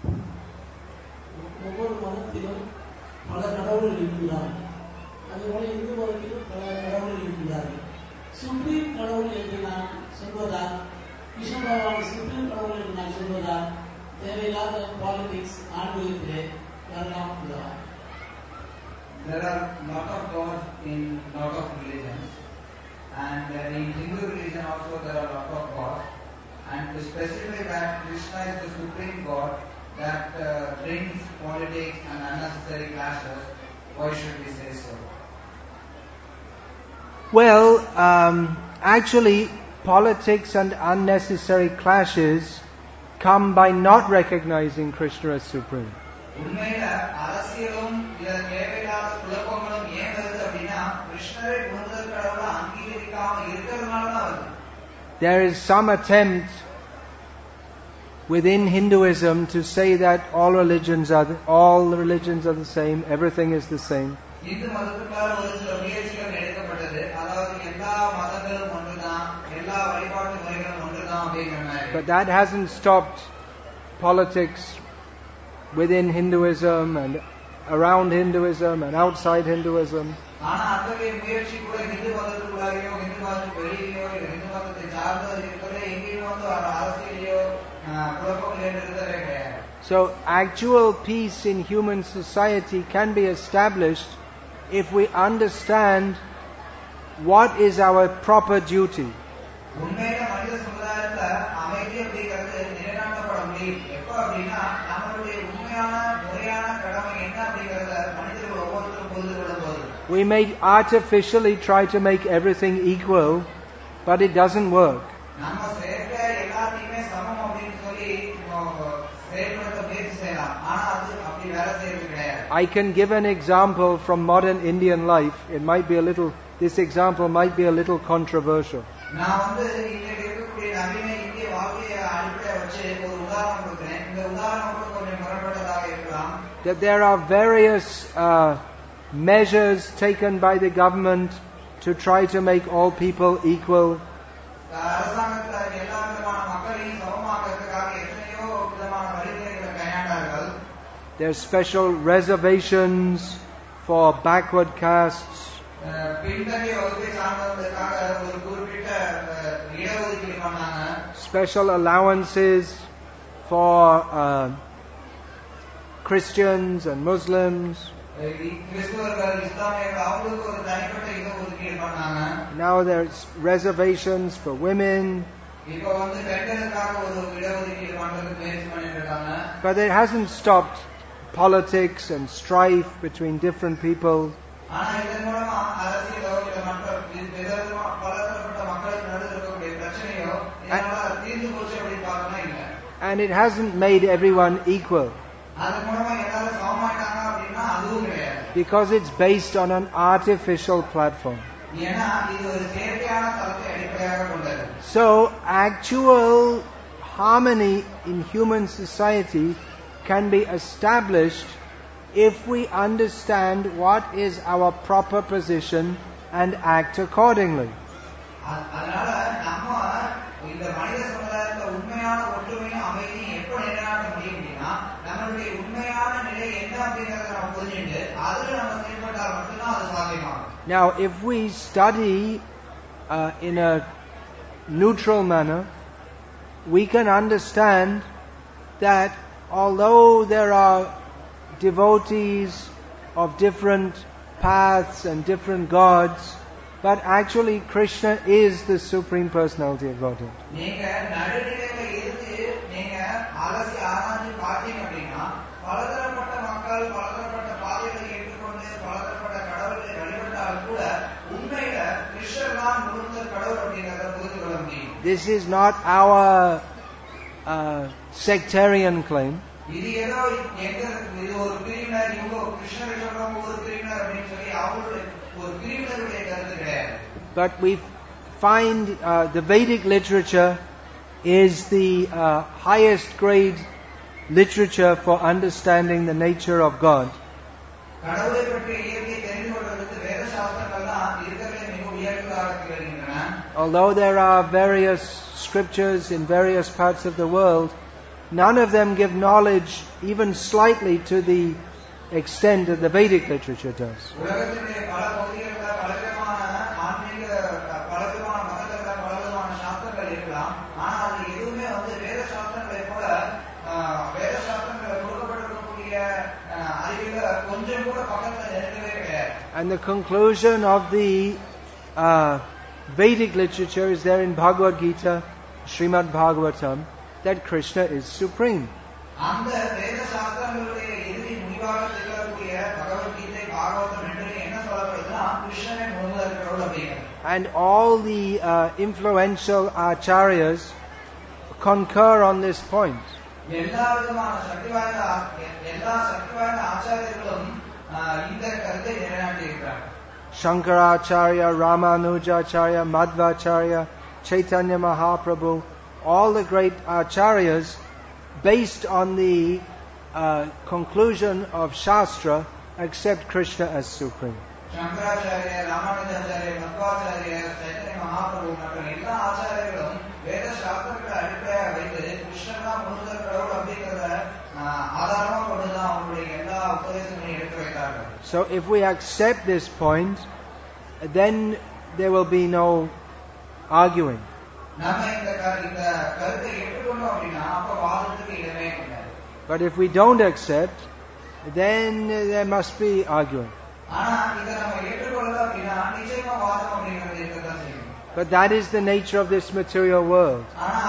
மதத்திலும் பல கடவுள்கள் இருக்கிறார்கள். அதுபோல இந்து மதத்திலும் பல கடவுள்கள் இருக்கிறார்கள். சுப்ரீம் கடவுள் என்று நான் சொல்வதால், கிருஷ்ண பகவான் சுப்ரீம் கடவுள் என்று நான் சொல்வதால் தேவையில்லாத பாலிடிக்ஸ் ஆன்மீகத்திலே வரலாம் உள்ளதா? There are lot of gods in lot of religions, and uh, in Hindu religion also there are lot of gods. And to specify that Krishna is the supreme God that uh, brings politics and unnecessary clashes, why should we say so? Well, um, actually, politics and unnecessary clashes come by not recognizing Krishna as supreme. உண்மையில அரசியலும் தேவையில்லாத குழப்பங்களும் ஏன் வருது அப்படின்னா கிருஷ்ணரை முதல் கடவுளை அங்கீகரிக்காம இருக்கிறதுனால தான் வருது. There is some attempt within Hinduism to say that all religions are the, all religions are the same, everything is the same. Hindu மதத்துக்கான ஒரு சில முயற்சிகள் எடுக்கப்பட்டது. அதாவது எல்லா மதங்களும் ஒன்றுதான், எல்லா வழிபாட்டு முறைகளும் ஒன்றுதான் அப்படிங்கிற மாதிரி. But that hasn't stopped politics within Hinduism and around Hinduism and outside Hinduism. ஆனா அத்தகைய முயற்சி கூட இந்து மதத்துக்குள்ளாரையோ இந்து மதத்துக்கு வெளியிலோ இந்து மதத்தை சார்ந்த இருக்கிற எங்கேயும் வந்து அரசியலையோ குழப்பங்கள் இருக்கிறதே கிடையாது. So actual peace in human society can be established if we understand what is our proper duty. உண்மையில மனித சமுதாயத்துல அமைதி அப்படிங்கிறது நிலைநாட்டப்பட முடியும் எப்ப அப்படின்னா நம்மளுடைய உண்மையான முறையான கடமை என்ன அப்படிங்கறத மனிதர்கள் ஒவ்வொருத்தரும் புரிந்து கொள்ளும் போது. We may artificially try to make everything equal, but it doesn't work. நம்ம செயற்கையா எல்லாத்தையுமே சமம் அப்படின்னு சொல்லி செயல்படுத்த முயற்சி செய்யலாம், ஆனா அது அப்படி வேலை செய்யறது கிடையாது. I can give an example from modern Indian life. It might be a little, this example might be a little controversial. நான் வந்து இன்னைக்கு இருக்கக்கூடிய நவீன இந்திய வாழ்க்கையை அடிப்படையா வச்சு ஒரு உதாரணம் கொடுக்கிறேன். இந்த உதாரணம் கூட கொஞ்சம் முரண்பட்டதாக இருக்கலாம். That there are various uh, measures taken by the government to try to make all people equal. அரசாங்கத்துல எல்லா விதமான மக்களையும் சமமாக்குறதுக்காக எத்தனையோ விதமான வழிமுறைகளை கையாண்டார்கள். There are special reservations for backward castes. பின்தங்கிய வகுப்பை சார்ந்தவர்களுக்காக ஒரு குறிப்பிட்ட இடஒதுக்கீடு பண்ணாங்க. Special allowances for uh, Christians and Muslims. கிறிஸ்தவர்கள் இஸ்லாமியர்கள் அவங்களுக்கு ஒரு தனிப்பட்ட இடஒதுக்கீடு பண்ணாங்க. Now there's reservations for women. இப்போ வந்து பெண்களுக்காக ஒரு இடஒதுக்கீடு பண்றதுக்கு முயற்சி பண்ணிட்டு இருக்காங்க. But it hasn't stopped politics and strife between different people. ஆனா இதன் மூலமா அரசியலோ இல்ல மற்ற பலதரப்பட்ட மக்களுக்கு நடுவில் இருக்கக்கூடிய பிரச்சனையோ இதனால தீர்ந்து போச்சு அப்படின்னு பார்த்தோம்னா இல்ல. And it hasn't made everyone equal. அதன் மூலமா எல்லாரும் சமமாயிட்டாங்க அப்படின்னா அதுவும் கிடையாது. Because it's based on an artificial platform. ஏன்னா இது ஒரு செயற்கையான தளத்தை அடிப்படையாக கொண்டது. So actual harmony in human society can be established if we understand what is our proper position and act accordingly. அதனால நம்ம இந்த மனித சமுதாயத்துல உண்மையான ஒற்றுமையும் அமைதியும் எப்ப நிலைநாட்ட முடியும் அப்படின்னா நம்மளுடைய உண்மையான நிலை என்ன அப்படிங்கறத நம்ம புரிஞ்சுட்டு அதுல நம்ம செயல்பட்டால் மட்டும்தான் அது சாத்தியமாகும். Now, if we study uh, in a neutral manner, we can understand that although there are devotees of different paths and different gods, but actually Krishna is the Supreme Personality of Godhead. நீங்க நடுநிலையில இருந்து நீங்க அலசி ஆராய்ச்சி பார்த்தீங்க அப்படின்னா பலதரப்பட்ட மக்கள் பலதரப்பட்ட பாதைகளை ஏற்றுக்கொண்டு பலதரப்பட்ட கடவுளை வழிபட்டால் கூட உண்மையில கிருஷ்ணர் தான் முழுந்த கடவுள் அப்படிங்கிறத புரிந்து கொள்ள முடியும். This is not our uh, sectarian claim. இது ஏதோ எங்க இது ஒரு பிரிவினர் இவங்க கிருஷ்ணரை சொல்றவங்க ஒரு பிரிவினர் அப்படின்னு சொல்லி அவங்களுடைய ஒரு பிரிவினருடைய கருத்து கிடையாது. But we find uh, the Vedic literature is the uh, highest grade literature for understanding the nature of God. கடவுளை பற்றிய இயற்கை தெரிந்து கொள்வதற்கு வேத சாஸ்திரங்கள் தான் இருக்கிறதுல மிக உயர்ந்ததாக திகழ்கின்றன. Although there are various scriptures in various parts of the world, none of them give knowledge even slightly to the extent that the Vedic literature does. உலகத்தினுடைய பல பகுதிகளில் பலவிதமான ஆன்மீக பலவிதமான மதங்களில் பலவிதமான சாஸ்திரங்கள் இருக்கலாம். ஆனால் அது எதுவுமே வந்து வேத சாஸ்திரங்களை போல வேத சாஸ்திரங்களை கொடுக்கப்பட்டிருக்கக்கூடிய அறிவில கொஞ்சம் கூட பக்கத்தில் நெருங்கவே கிடையாது. And the conclusion of the uh, Vedic literature is there in Bhagavad Gita, Srimad Bhagavatam, that Krishna is supreme. அந்த வேத சாஸ்திரங்களுடைய இறுதி முடிவாக திகழக்கூடிய பகவத்கீதை பாகவதம் என்று என்ன சொல்லப்படுதுன்னா கிருஷ்ணனே முழுவதற்கு கடவுள் அப்படிங்கிறது. And all the uh, influential acharyas concur on this point. எல்லா விதமான சக்தி வாய்ந்த எல்லா சக்தி வாய்ந்த ஆச்சாரியர்களும் இந்த கருத்தை நிலைநாட்டியிருக்கிறார்கள். Shankaracharya, Ramanujacharya, Madhvacharya, Chaitanya Mahaprabhu, all the great acharyas, based on the uh, conclusion of Shastra, accept Krishna as supreme. Shankaracharya, Ramanujacharya, Madhvacharya, Chaitanya Mahaprabhu மற்றும் எல்லா ஆச்சாரியர்களும் வேத சாஸ்திரங்களை அடிப்படையாக வைத்து கிருஷ்ணன் தான் முழுதல் கடவுள் அப்படிங்கிறத ஆதாரமாக கொண்டுதான் அவங்களுடைய எல்லா உபதேசங்களையும் எடுத்து வைத்தார்கள். So if we accept this point, then there will be no arguing. But if we don't accept, then there must be arguing. But that is the nature of this material world.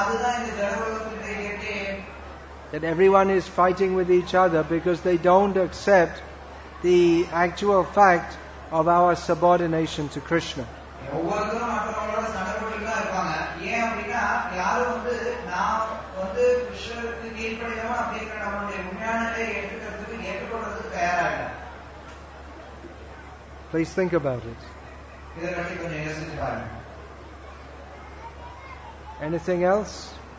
That everyone is fighting with each other because they don't accept the actual fact of our subordination to Krishna. Please think about it. Anything else?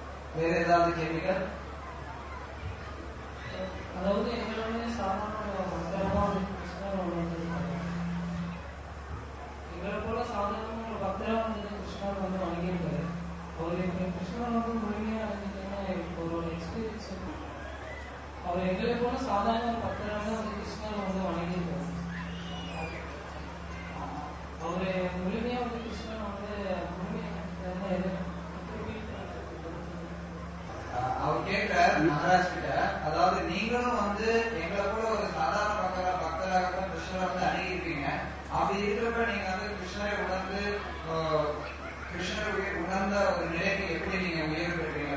எங்களை போல சாதாரண ஒரு பக்தரா வந்து கிருஷ்ணன் வந்து வணங்கியிருக்காரு. அவர் கிருஷ்ணன் வந்து முழுமையா இருந்துச்சுன்னா ஒரு எக்ஸ்பீரியன்ஸ். அவர் எங்களை போல சாதாரண ஒரு பக்தராக வந்து கிருஷ்ணன் வந்து வணங்கியிருக்காரு. அவரு முழுமையா வந்து கிருஷ்ணன் வந்து அவர் கேட்கிறார் மகாராஜ் கிட்ட, அதாவது நீங்களும் வந்து எங்களை போல ஒரு சாதாரண பக்தரா பக்தராக கிருஷ்ணரை வந்து அணுகிருப்பீங்க. அப்படி இருக்கிறப்ப நீங்க வந்து கிருஷ்ணரை உணர்ந்து கிருஷ்ணரை உணர்ந்த ஒரு நிலைக்கு எப்படி நீங்க உயர்வு பெற்றீங்க?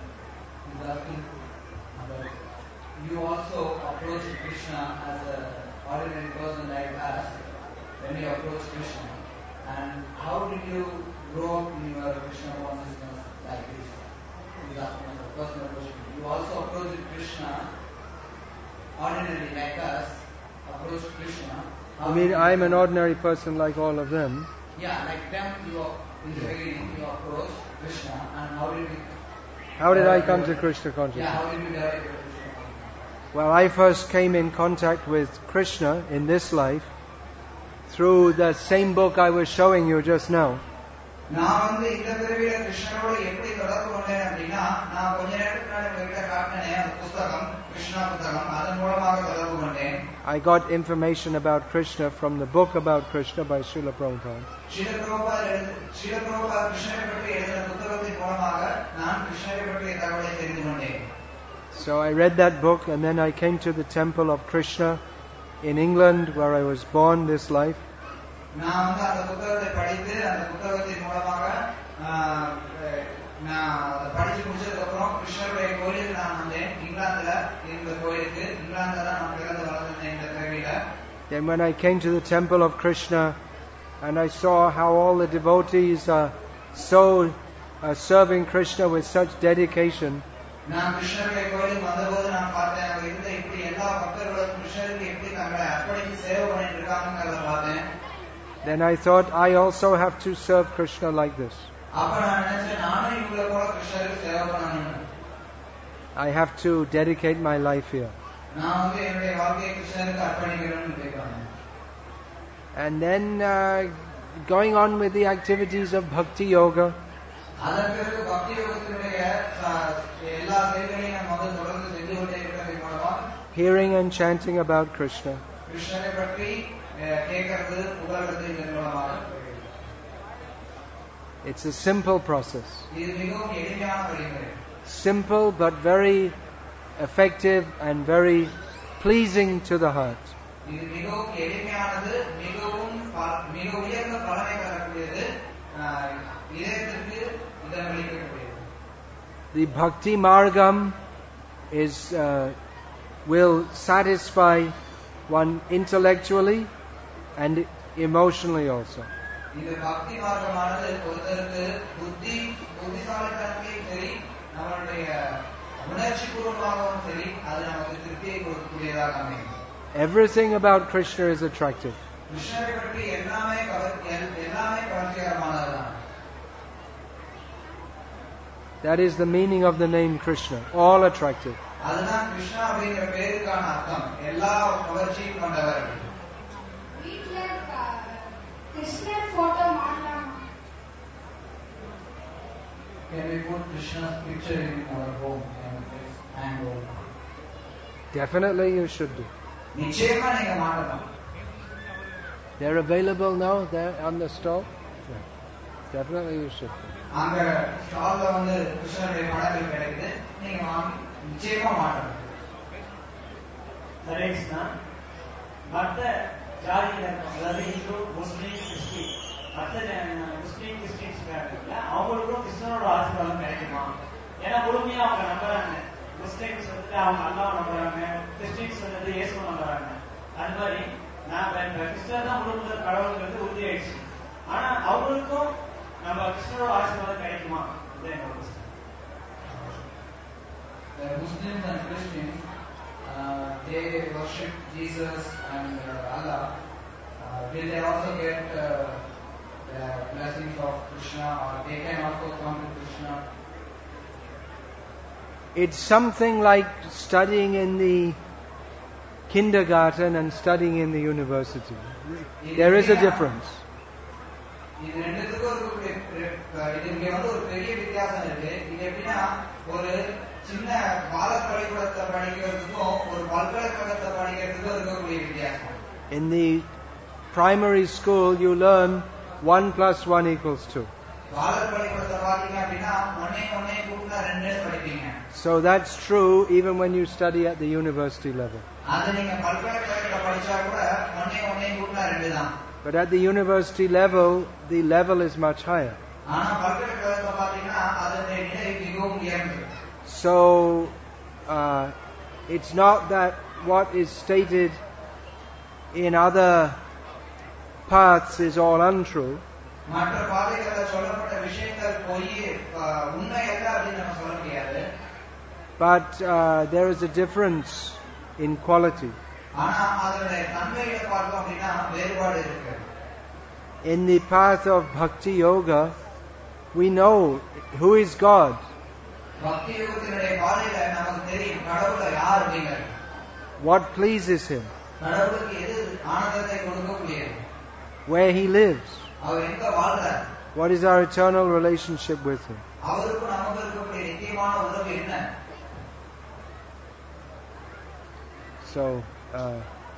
You also approach Krishna as an ordinary person like us when you approach Krishna, and how did you grow up in your Krishna consciousness like this? That's my personal question. You also approach Krishna ordinary like us, approach Krishna. I mean, I'm an ordinary person like all of them. Yeah, like them, you in the beginning you approach Krishna, and how did you? How did I come to Krishna consciousness? Yeah, how did you develop Krishna consciousness? Well, I first came in contact with Krishna in this life through the same book I was showing you just now. நான் வந்து இந்த பிறவியில கிருஷ்ணரோட எப்படி தொடர்பு கொண்டேன் அப்படின்னா, நான் கொஞ்ச நேரத்துக்கு முன்னாடி உங்ககிட்ட காட்டினேன் அந்த புத்தகம், கிருஷ்ணா புத்தகம், அதன் மூலமாக தொடர்பு கொண்டேன். I got information about Krishna from the book about Krishna by Srila Prabhupada. Srila Prabhupada Srila Prabhupada கிருஷ்ணரை பற்றி எழுதின புத்தகத்தின் மூலமாக நான் கிருஷ்ணரை பற்றிய தகவலை தெரிந்து கொண்டேன். So I read that book, and then I came to the temple of Krishna in England, where I was born this life. நான் வந்து அந்த புத்தகத்தை படித்து அந்த புத்தகத்தின் மூலமாக நான் படிச்சு முடிச்சதுக்கு அப்புறம் கிருஷ்ணருடைய கோயிலுக்கு நான் வந்தேன். இங்கிலாந்துல இந்த கோயிலுக்கு இங்கிலாந்துல தான் நான் பிறந்து வளர்ந்தேன் இந்த பிறவியில. Then when I came to the temple of Krishna and I saw how all the devotees are so uh, serving Krishna with such dedication, நான் கிருஷ்ணருடைய கோயிலுக்கு வந்தபோது நான் பார்த்தேன் அங்க இருந்த இப்படி எல்லா பக்தர்களும் கிருஷ்ணருக்கு எப்படி தங்களை அர்ப்பணித்து சேவை பண்ணிட்டு இருக்காங்கிறத பார்த்தேன். Then I thought I also have to serve Krishna like this. அப்ப நான் நினைச்சேன் நானும் இவங்கள போல கிருஷ்ணருக்கு சேவை பண்ணணும். I have to dedicate my life here. நான் வந்து என்னுடைய வாழ்க்கையை கிருஷ்ணருக்கு அர்ப்பணிக்கணும்னு கேட்கிறேன். And then uh, going on with the activities of Bhakti Yoga. அதன் பிறகு பக்தி யோகத்தினுடைய எல்லா செயல்களையும் நம்ம வந்து தொடர்ந்து செஞ்சு கொண்டே இருக்கிறது மூலமா hearing and chanting about Krishna. கிருஷ்ணரை பற்றி அஹ், கேட்கறது புகழ்றது இதன் மூலமாக It's a simple process. இது மிகவும் எளிமையான வழிமுறை. Simple but very effective and very pleasing to the heart. இது மிகவும் எளிமையானது, மிகவும் ப- மிக உயர்ந்த பலனை தரக்கூடியது, அஹ், இதயத்திற்கு இதமளிக்கக்கூடியது. The Bhakti Margam is uh, will satisfy one intellectually and emotionally also. இது பக்தி மார்க்கமானது ஒருத்தருக்கு புத்தி புத்திசாலித்தனத்தையும் சரி, நம்மளுடைய உணர்ச்சி பூர்வமாகவும் சரி, அது நமக்கு திருப்தியை கொடுக்கக்கூடியதாக அமையும். Everything about Krishna is attractive. கிருஷ்ணரை பற்றி எல்லாமே கவர் எல்- எல்லாமே கவர்ச்சிகரமானதுதான். That is the meaning of the name Krishna. All attractive. அதுதான் கிருஷ்ணா அப்படிங்கிற பேருக்கான அர்த்தம். எல்லா கவர்ச்சியும் கொண்டவர். வீட்ல க- கிருஷ்ணர் போட்டோ மாட்டலாம். Can we put Krishna's picture in our home and home? Definitely you should do. நிச்சயமா நீங்க மாட்டலாம். They're available now there on the stall. Yeah. Definitely you should. அங்க ஸ்டால்ல வந்து கிருஷ்ணருடைய படங்கள் கிடைக்குது, நீங்க வாங்கி நிச்சயமா மாட்டலாம். ஹரே கிருஷ்ணா. மற்ற ஜாதியினர், அதாவது இந்து, முஸ்லீம், கிறிஸ்டின், மற்ற ஜ- முஸ்லீம் கிறிஸ்டின்ஸ் இருக்காங்க, அவங்களுக்கும் கிருஷ்ணனோட ஆசீர்வாதம் கிடைக்குமா? ஏன்னா முழுமையா அவங்க நம்புறாங்க. முஸ்லீம்ஸ் வந்துட்டு அவங்க அல்லாஹ் நம்புறாங்க, கிறிஸ்டின்ஸ் வந்துட்டு இயேசுவை நம்புறாங்க. அது மாதிரி நான் இப்ப கிறிஸ்தவ தான் முழு முதல் கடவுளுங்கிறது உறுதியாயிடுச்சு. ஆனா அவங்களுக்கும் நம்ம கிருஷ்ணனோட ஆசீர்வாதம் கிடைக்குமா? இதுதான் என்னோட question. The Muslims and Christians, uh, they worship Jesus and uh, Allah. Uh, will they also get uh, the blessings of Krishna, or they can also come to Krishna? It's something like studying in the kindergarten and studying in the university. There is a difference. இது ரெண்டுத்துக்கும் இருக்கக்கூடிய பெ- இது இங்க வந்து ஒரு பெரிய வித்தியாசம் இருக்கு. இது எப்படின்னா, ஒரு சின்ன பால பள்ளிக்கூடத்தை படிக்கிறதுக்கும் ஒரு பல்கலைக்கழகத்தை படிக்கிறதுக்கும் இருக்கக்கூடிய வித்தியாசம். In the primary school you learn one plus one equals two. பால பள்ளிக்கூடத்தை பாத்தீங்க அப்படின்னா ஒன்னே ஒன்னே கூட்டினா ரெண்டு படிப்பீங்க. So that's true even when you study at the university level. அது நீங்க பல்கலைக்கழகத்துல படிச்சா கூட ஒன்னே ஒன்னே கூட்டினா ரெண்டு தான். But at the university level, the level is much higher. ஆனா பல்கலைக்கழகத்தை பாத்தீங்கன்னா அதனுடைய நிலை மிகவும் உயர்ந்தது. So uh, it's not that what is stated in other paths is all untrue. மற்ற பாதைகள்ல சொல்லப்பட்ட விஷயங்கள் போய் அஹ், உண்மை அல்ல அப்படின்னு நம்ம சொல்ல முடியாது. But uh, there is a difference in quality. ஆனா அதனுடைய தன்மையில பார்த்தோம் அப்படின்னா வேறுபாடு இருக்கு. In the path of Bhakti Yoga, we know who is God. பக்தி யோகத்தினுடைய பாதையில நமக்கு தெரியும் கடவுளை யார் அப்படிங்கிறது. What pleases Him, கடவுளுக்கு எது ஆனந்தத்தை கொடுக்கக்கூடியது, where He lives, அவர் எங்க வாழ்றார், what is our eternal relationship with Him. அவருக்கும் நமக்கு இருக்கக்கூடிய நிச்சயமான உறவு என்ன. So, uh,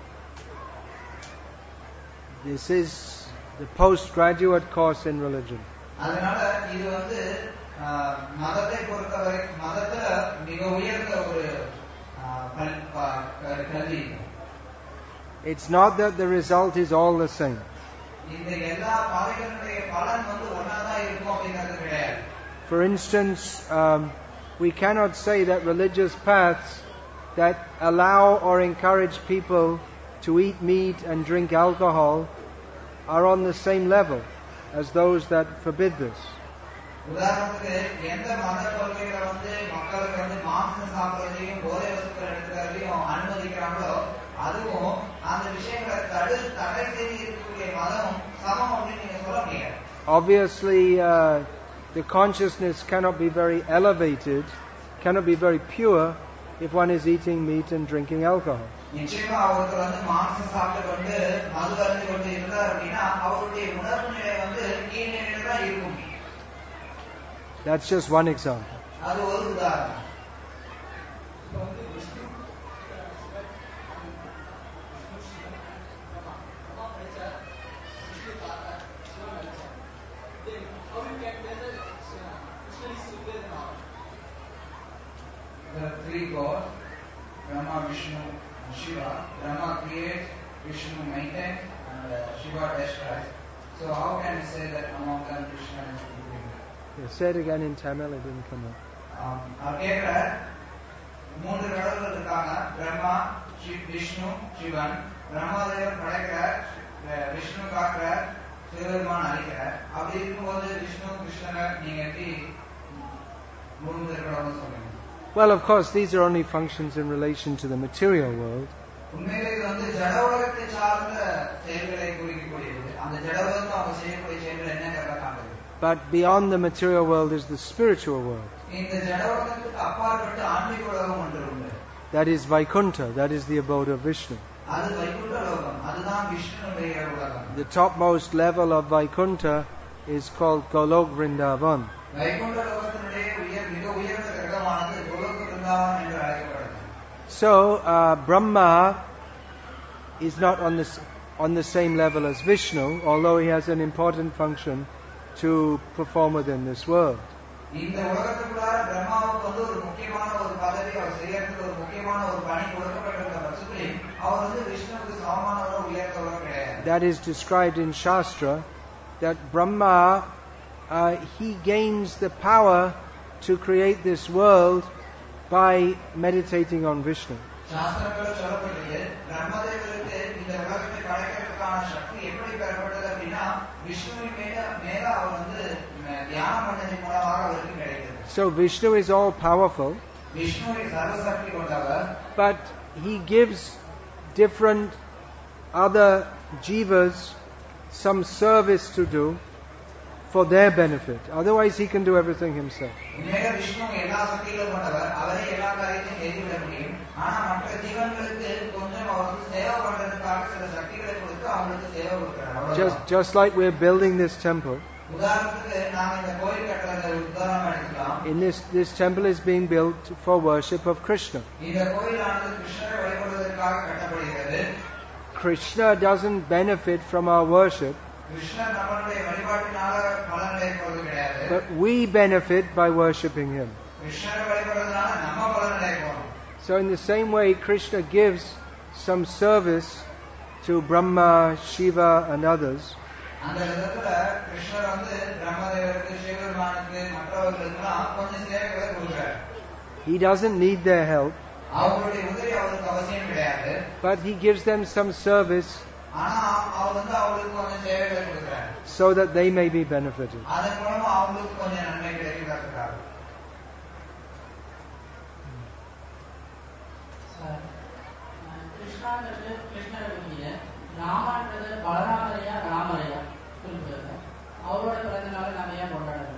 this is the postgraduate course in religion. அதனால இது வந்து அஹ், மதத்தை பொறுத்தவரை மதத்துல மிக உயர்ந்த ஒரு அஹ், கல்- ப- க- கல்வி. It's not that the result is all the same. இந்த எல்லா பாதைகளுடைய பலன் வந்து ஒன்னாதான் இருக்கும் அப்படிங்கிறது கிடையாது. For instance, um, we cannot say that religious paths that allow or encourage people to eat meat and drink alcohol are on the same level as those that forbid this. உதாரணத்துக்கு எந்த மத கொள்கைகளை வந்து மக்களுக்கு வந்து மாംസം சாப்பிடுறதையும் போதை வஸ்துக்கள் எடுத்துக்கிறதையும் அனுமதிக்கிறாங்களோ அதுவும் அந்த விஷயங்களை தடு தடை செய்து இருக்கக்கூடிய மதம் சமம் அப்படின்னு நீங்க சொல்ல முடியாது. Obviously, uh, the consciousness cannot be very elevated, cannot be very pure if one is eating meat and drinking alcohol. நிச்சயமா அவருக்கு வந்து மாംസം சாப்பிட்டு கொண்டு மது அருந்தி கொண்டு இருந்தார் அப்படின்னா அவருடைய உணர்வு நிலை வந்து கீழ் நிலையில தான் இருக்கும். That's just one example. அது ஒரு உதாரணம். Brahma, Vishnu, and Shiva. Brahma creates, Vishnu maintains, and uh, Shiva destroys. So how can we say that among them Krishna is supreme? Yeah, say it again in Tamil, it didn't come out. அவர் கேட்கிறார், மூன்று கடவுள்கள் இருக்காங்க, பிரம்மா, விஷ்ணு, சிவன். பிரம்மாதேவர் படைக்கிறார், விஷ்ணு காக்கிறார், சிவபெருமான் அழிக்கிறார். அப்படி இருக்கும்போது விஷ்ணு கிருஷ்ணனை நீங்க எப்படி மூன்று கடவுள்னு சொல்லுங்க? Well, of course, these are only functions in relation to the material world. உண்மையிலே இது வந்து ஜட உலகத்தை சார்ந்த செயல்களை குறிக்கக்கூடியது. அந்த ஜட உலகத்தை அவங்க செய்யக்கூடிய செயல்கள் என்னங்கிறத காட்டுது. But beyond the material world is the spiritual world. இந்த ஜட உலகத்துக்கு அப்பாற்பட்ட ஆன்மீக உலகம் ஒன்று உண்டு. That is Vaikuntha, that is the abode of Vishnu. அது வைகுண்ட லோகம், அதுதான் விஷ்ணுவுடைய உலகம். The topmost level of Vaikuntha is called Golok Vrindavan. Vaikunta லோகத்தினுடைய உயர் மிக உயர்ந்த கிரகமானது கோலோக விருந்தாவன் என்று அழைக்கப்படுகிறது. So uh, Brahma is not on the on the same level as Vishnu, although he has an important function to perform within this world. இந்த உலகத்துக்குள்ளார பிரம்மாவுக்கு வந்து ஒரு முக்கியமான ஒரு பதவி, அவர் செய்யறதுக்கு ஒரு முக்கியமான ஒரு பணி கொடுக்கப்பட்டிருந்த பட்சத்தில் அவர் வந்து விஷ்ணுவுக்கு சமமானவரோ உயர்ந்தவரோ கிடையாது. That is described in Shastra, that Brahma uh, he gains the power to create this world by meditating on Vishnu. சாஸ்திரங்கள் சொல்லப்பட்டது, பிரம்மதேவருக்கு இந்த உலகத்தை படைக்கிறதுக்கான சக்தி எப்படி பெறப்பட்டது அப்படின்னா விஷ்ணுவின் மேல மேல அவர் வந்து தியானம் பண்ணதின் மூலமாக அவருக்கு கிடைத்தது. So Vishnu is all powerful, Vishnu சர்வசக்தி கொண்டவர். but he gives different other jivas some service to do for their benefit. Otherwise he can do everything himself. உண்மையிலே விஷ்ணு எல்லா சக்திகளும் கொண்டவர், அவரே எல்லா காரியத்தையும் செய்துவிட முடியும். ஆனா மற்ற ஜீவன்களுக்கு கொஞ்சம் அவருக்கு சேவை பண்றதுக்காக சில சக்திகளை கொடுத்து அவங்களுக்கு சேவை கொடுக்கிறார். Just just like we're building this temple. உதாரணத்துக்கு நாம இந்த கோயில் கட்டுறத உதாரணம் எடுத்துக்கலாம். In this this temple is being built for worship of Krishna. இந்த கோயிலானது கிருஷ்ணரை வழிபடுவதற்காக கட்டப்படுகிறது. Krishna doesn't benefit from our worship, கிருஷ்ணர் நம்மளுடைய வழிபாட்டினால பலன் அடைவது கிடையாது. but we benefit by worshipping him. கிருஷ்ணரை வழிபடுவதனால நம்ம பலன் அடைவோம். So in the same way, Krishna gives some service to Brahma, Shiva and others. அந்த விதத்துல கிருஷ்ணர் வந்து பிரம்மதேவருக்கு, சிவபெருமானுக்கு, மற்றவர்களுக்கெல்லாம் கொஞ்சம் சேவைகளை கொடுக்கிறார். He doesn't need their help, அவங்களுடைய உதவி அவருக்கு அவசியம் கிடையாது. but he gives them some service ஆனா அவர் வந்து அவங்களுக்கு கொஞ்சம் சேவைகளை கொடுக்கிறார். so that they may be benefited. அதன் மூலமா அவங்களுக்கு கொஞ்சம் நன்மை கிடைக்கிறதுக்காக. கிருஷ்ணான்றது கிருஷ்ணரை பற்றிய, ராமான்றது பலராமரையா ராமரையா குறிப்பிடுறது. அவரோட பிறந்த நாள் நம்ம ஏன் கொண்டாடுறோம்?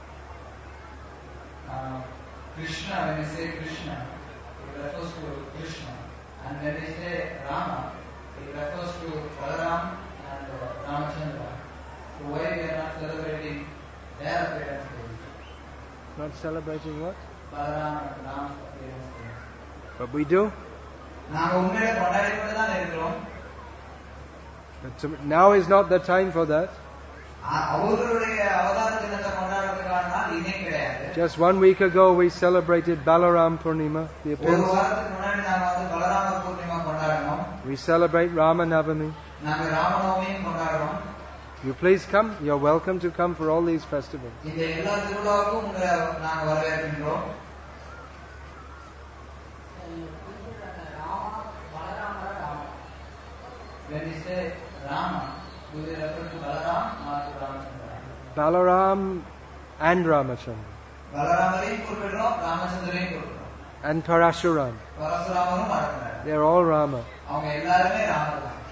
Krishna, when we say Krishna, it refers to Krishna, and when we say Rama, it refers to Balaram and uh, Ramachandra. So why we are not celebrating their appearance day? Not celebrating what? Balaram and Ram's appearance day. But we do. நாங்க உண்மையில கொண்டாடி கொண்டு தான் இருக்கிறோம். But to- now is not the time for that. அவர்களுடைய அவதார தினத்தை கொண்டாடுறதுக்கான நாள் இதே கிடையாது. Just one week ago we celebrated Balaram Purnima, the ஒரு appearance. வாரத்துக்கு முன்னாடி நாங்க வந்து பலராம பூர்ணிமா கொண்டாடணும். We celebrate Ramanavami. நாங்க ராமநவமியும் கொண்டாடுறோம். You please come. You're welcome to come for all these festivals. இந்த எல்லா திருவிழாவுக்கும் உங்களை நாங்க வரவேற்கின்றோம். Rama பலராமரா Rama. When we say Rama, do we refer to Balaram or to Ramachandra? Balaram and Ramachandra. பலராமரையும் குறிப்பிடுறோம், ராமச்சந்திரையும் குறிப்பிடுறோம். And Parashuram. பரசுராமரும் மறக்கிறார். They're all Rama. அவங்க எல்லாருமே ராமர் தான்.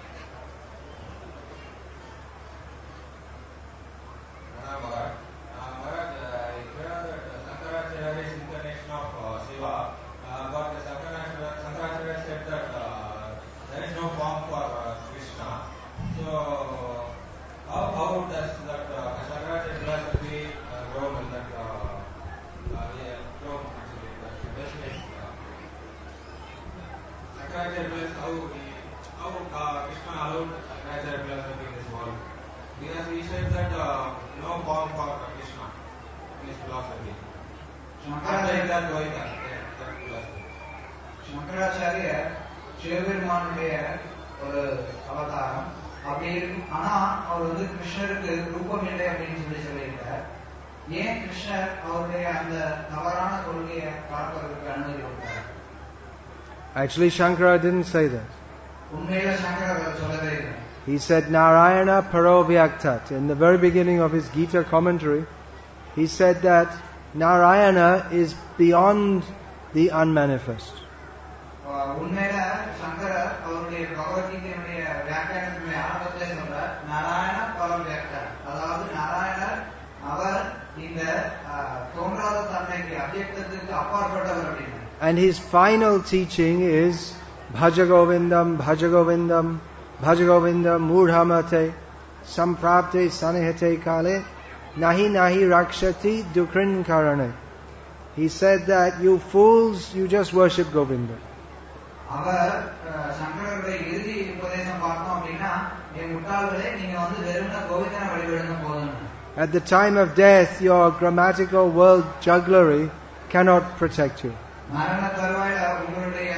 Because he said that uh, no form for Krishna in his philosophy. Not like that Dvaita, that philosophy. சங்கராச்சாரியர் சிவபெருமானுடைய ஒரு அவதாரம். அப்படி இருக்கு. ஆனா அவர் வந்து கிருஷ்ணருக்கு ரூபம் இல்லை அப்படின்னு சொல்லி சொல்லியிருக்கார். ஏன் கிருஷ்ணர் அவருடைய அந்த தவறான கொள்கையை பார்ப்பதற்கு அனுமதி கொடுத்தார்? Actually, Shankara didn't say that. உண்மையில சங்கரர் சொல்லவே இல்லை. He said Narayana Parovyaktat. In the very beginning of his Gita commentary, he said that Narayana is beyond the unmanifest. உண்மையில சங்கரர் அவருடைய பகவத்கீதையினுடைய வியாக்கியானத்தினுடைய ஆரம்பத்தை சொல்றார், நாராயண பரோவ்யக்தர். அதாவது நாராயணர் அவர் இந்த தோன்றாத தன்மைக்கு அவ்யக்தத்துக்கு அப்பாற்பட்டவர் அப்படின்னு. And his final teaching is Bhaja Govindam, Bhaja Govindam, Bhaja Govindam, Murhamate, Samprapte Sanihate Kale, Nahi Nahi Rakshati Dukrin Karane. He said that you fools, you just worship Govinda. அவர் சங்கரருடைய இறுதி உபதேசம் பார்த்தோம் அப்படின்னா, என் முட்டாள்களே நீங்க வந்து வெறுமனே கோவிந்தனை வழிபடுங்க போதும். At the time of death, your grammatical world jugglery cannot protect you. மரண தருவாயில உங்களுடைய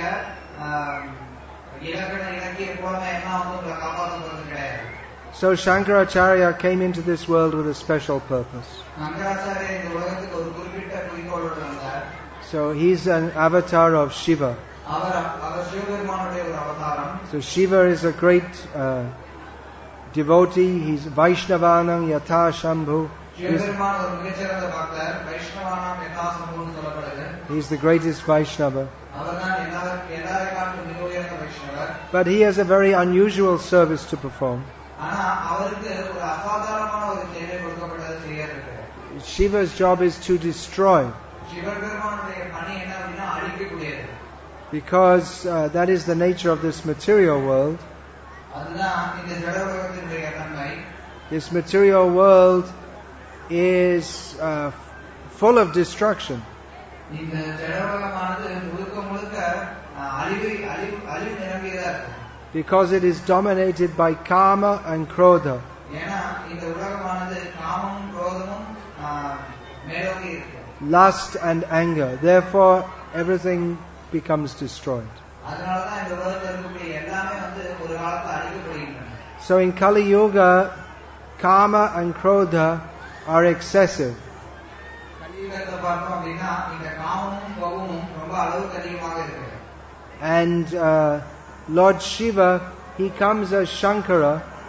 இலக்கண இலக்கிய புலமை எல்லாம் வந்து உங்களை காப்பாற்றுவது கிடையாது. So Shankaracharya came into this world with a special purpose. Shankaracharya இந்த உலகத்துக்கு ஒரு குறிப்பிட்ட குறிக்கோளோடு வந்தார். So he's an avatar of Shiva. அவர் அவர் சிவபெருமானுடைய ஒரு அவதாரம். So Shiva is a great uh, devotee. He's Vaishnavanam Yatha Shambhu. Sivaperuman ஒரு மிகச்சிறந்த பக்தர். வைஷ்ணவானாம் யதா சம்புன்னு சொல்லப்படுது. He's the greatest Vaishnava. அவர்தான் எல்லாரை காட்டிலும் மிக உயர்ந்த வைஷ்ணவர். But he has a very unusual service to perform. ஆனா அவருக்கு ஒரு அசாதாரணமான ஒரு சேவை கொடுக்கப்பட்டது செய்யறதுக்கு. Shiva's job is to destroy. சிவபெருமானுடைய பணி என்ன அப்படின்னா அழிக்கக்கூடியது. Because uh, that is the nature of this material world. அதுதான் இந்த ஜட உலகத்தினுடைய தன்மை. This material world is uh, full of destruction. இந்த ஜட உலகமானது முழுக்க முழுக்க அழிவு அழிவு அழிவு நிரம்பியதா இருக்கு. Because it is dominated by kama and krodha. ஏன்னா இந்த உலகமானது காமமும் குரோதமும் மேலோங்கி இருக்கு. Lust and anger. Therefore, everything becomes destroyed. அதனாலதான் இந்த உலகத்தில் இருக்கக்கூடிய எல்லாமே வந்து ஒரு காலத்துல அழிக்கப்படுகின்றன. So in Kali Yuga, kama and krodha are excessive. கலியுகத்தை பார்த்தோம் அப்படின்னா இந்த காமமும் கோபமும் ரொம்ப அளவுக்கு அதிகமாக இருக்கு. And uh, Lord Shiva, he comes as Shankara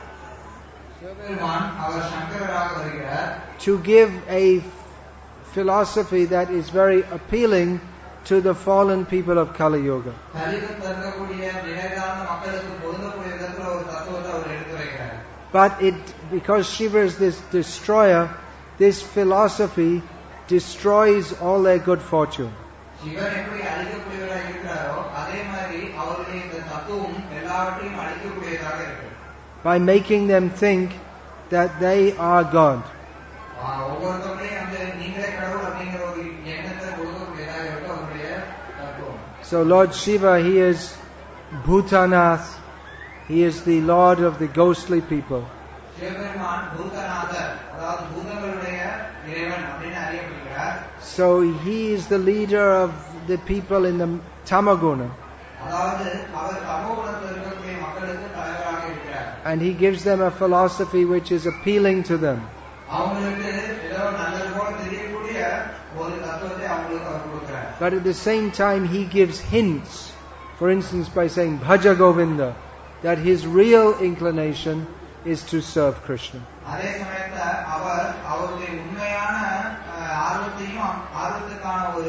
Sivaperuman அவர் சங்கரராக வருகிறார். to give a philosophy that is very appealing to the fallen people of Kali Yuga. கலியுகத்தில் இருக்கக்கூடிய நிலையான மக்களுக்கு பொருந்தக்கூடிய விதத்தில் ஒரு தத்துவத்தை அவர் எடுத்து வைக்கிறார். But it, because Shiva is this destroyer, this philosophy destroys all their good fortune. Sivan எப்படி அழிக்கக்கூடியவராக இருக்கிறாரோ அதே மாதிரி அவருடைய இந்த தத்துவம் எல்லாவற்றையும் அழிக்கக்கூடியதாக இருக்கு. By making them think that they are God. ஒவ்வொருத்தவரையும் அந்த நீங்களே கடவுள் அப்படிங்கிற ஒரு எண்ணத்தை கொடுக்கக்கூடியதாக இருக்கு அவருடைய தத்துவம். So Lord Shiva, he is Bhutanath. He is the Lord of the ghostly people. Sivaperuman Bhoothanathar, அதாவது பூதங்களுடைய இறைவன் அப்படின்னு அறியப்படுகிறார். So he is the leader of the people in the Tamaguna. அதாவது அவர் தமோகுணத்தில் இருக்கக்கூடிய மக்களுக்கு தலைவராக இருக்கிறார். And he gives them a philosophy which is appealing to them. அவங்களுக்கு ஏதோ நல்லது போல தெரியக்கூடிய ஒரு தத்துவத்தை அவங்களுக்கு அவர் கொடுக்கிறார். But at the same time he gives hints. For instance, by saying Bhaja Govinda, that his real inclination is to serve Krishna. அதே சமயத்துல அவர் அவருடைய உண்மையான ஆர்வத்தையும் ஆர்வத்துக்கான ஒரு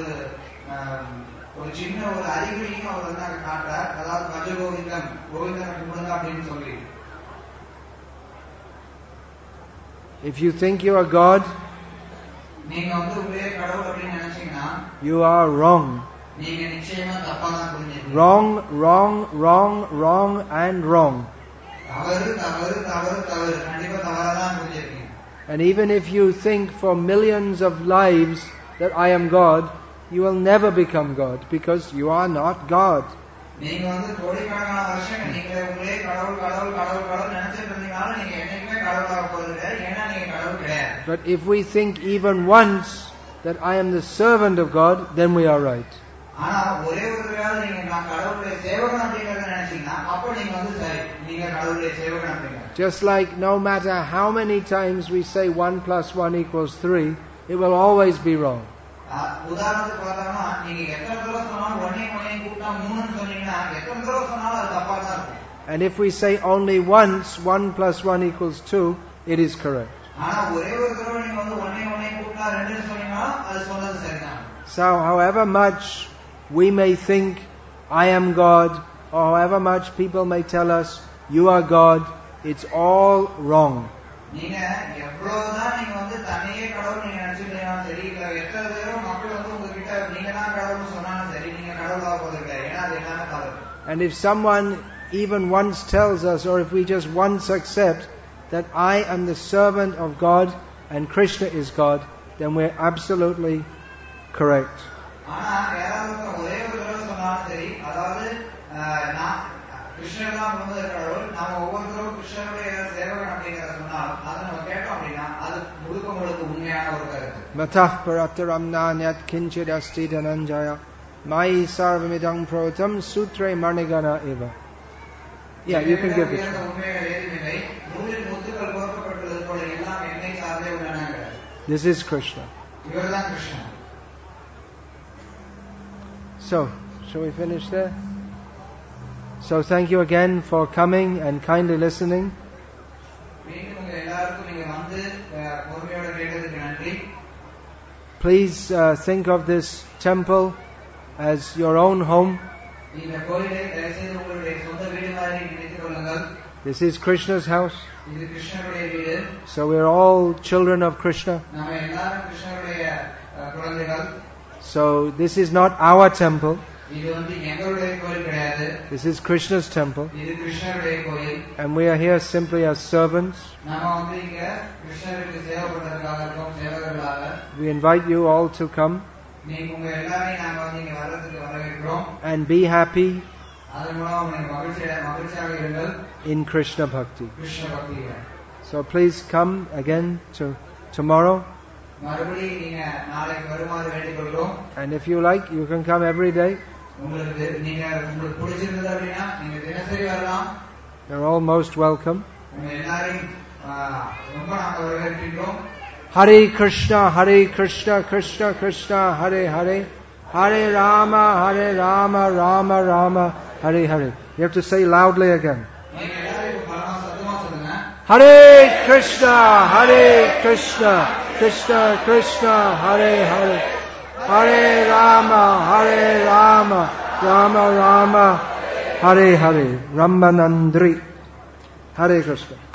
ஒரு சின்ன ஒரு அறிகுறியும் அவர் வந்து அங்க காட்டுறார். அதாவது பஜ கோவிந்தம், கோவிந்தனை கும்பிடுங்க அப்படின்னு சொல்லி. If you think you are God, நீங்க வந்து உங்களே கடவுள் அப்படின்னு நினைச்சீங்கன்னா you are wrong. நீங்க நிச்சயமா தப்பா தான் புரிஞ்சுக்கணும். Wrong, wrong, wrong, wrong and wrong. தவறு தவறு தவறு தவறு கண்டிப்பா தவறா தான் புரிஞ்சிருக்கீங்க. And even if you think for millions of lives that I am God, you will never become God because you are not God. நீங்க வந்து கோடிக்கணக்கான வருஷம் நீங்க உங்களே கடவுள் கடவுள் கடவுள் கடவுள் நினைச்சிட்டு இருந்தீங்கனாலும் நீங்க என்னைக்குமே கடவுளாக போறது கிடையாது. ஏன்னா நீங்க கடவுள் கிடையாது. But if we think even once that I am the servant of God, then we are right. ஆனா ஒரே ஒரு வேளை நீங்க நான் கடவுளுடைய சேவகன் அப்படிங்கறத நினைச்சீங்கன்னா அப்ப நீங்க வந்து சரி, நீங்க கடவுளுடைய சேவகன் அப்படிங்க. Just like no matter how many times we say one plus one equals three, it will always be wrong. உதாரணத்துக்கு பார்த்தோம்னா நீங்க எத்தனை தடவை சொன்னாலும் ஒன்னே ஒன்னே கூட்டினா மூணுன்னு சொன்னீங்கன்னா எத்தனை தடவை சொன்னாலும் அது தப்பா தான் இருக்கும். And if we say only once one plus one equals two, it is correct. ஆனா ஒரே ஒரு தடவை நீங்க வந்து ஒன்னே ஒன்னே கூட்டினா ரெண்டுன்னு சொன்னீங்கன்னா அது சொன்னது சரிதான். So however much we may think I am God, or however much people may tell us you are God, it's all wrong. நீங்க எவ்வளவுதான் நீங்க வந்து தன்னையே கடவுள் நீங்க நினைச்சிட்டீங்கன்னா சரி, இல்ல எத்தனை தடவை மக்கள் வந்து உங்ககிட்ட நீங்க தான் கடவுள்னு சொன்னாலும் சரி, நீங்க கடவுளா போறீங்க. ஏன்னா அது எல்லாமே தவறு. And if someone even once tells us, or if we just once accept that I am the servant of God and Krishna is God, then we're absolutely correct. ஆனா யாராவது ஒரே ஒரு தடவை சொன்னாலும் சரி, அதாவது நான் கிருஷ்ணர் தான் வந்து கடவுள், நாம ஒவ்வொருத்தரும் கிருஷ்ணனுடைய சேவகன் அப்படிங்கிற சொன்னாலும் அதை நம்ம கேட்டோம் அப்படின்னா அது முழுக்க முழுக்க உண்மையான ஒரு கருத்து. Matah parataram nanyat kinchid asti dhananjaya mai sarvamidam protam sutre manigana eva. Yeah, you can give it. This is Krishna. So, shall we finish there? So thank you again for coming and kindly listening. Please uh, think of this temple as your own home. This is Krishna's house. So we are all children of Krishna. So this is not our temple. This is Krishna's temple. And we are here simply as servants. We invite you all to come and be happy in Krishna Bhakti. So please come again to tomorrow. And if you like, you can come every day. You're all most welcome. Hare Krishna, Hare Krishna, Krishna Krishna, Hare Hare, Hare Rama, Hare Rama, Rama Rama, Hare Hare. You have to say loudly again. Hare Krishna, Hare Krishna, Krishna Krishna, Hare Hare, Hare Rama, Hare Rama, Rama Rama, Hare Hare. Ramanandri. Hare Krishna.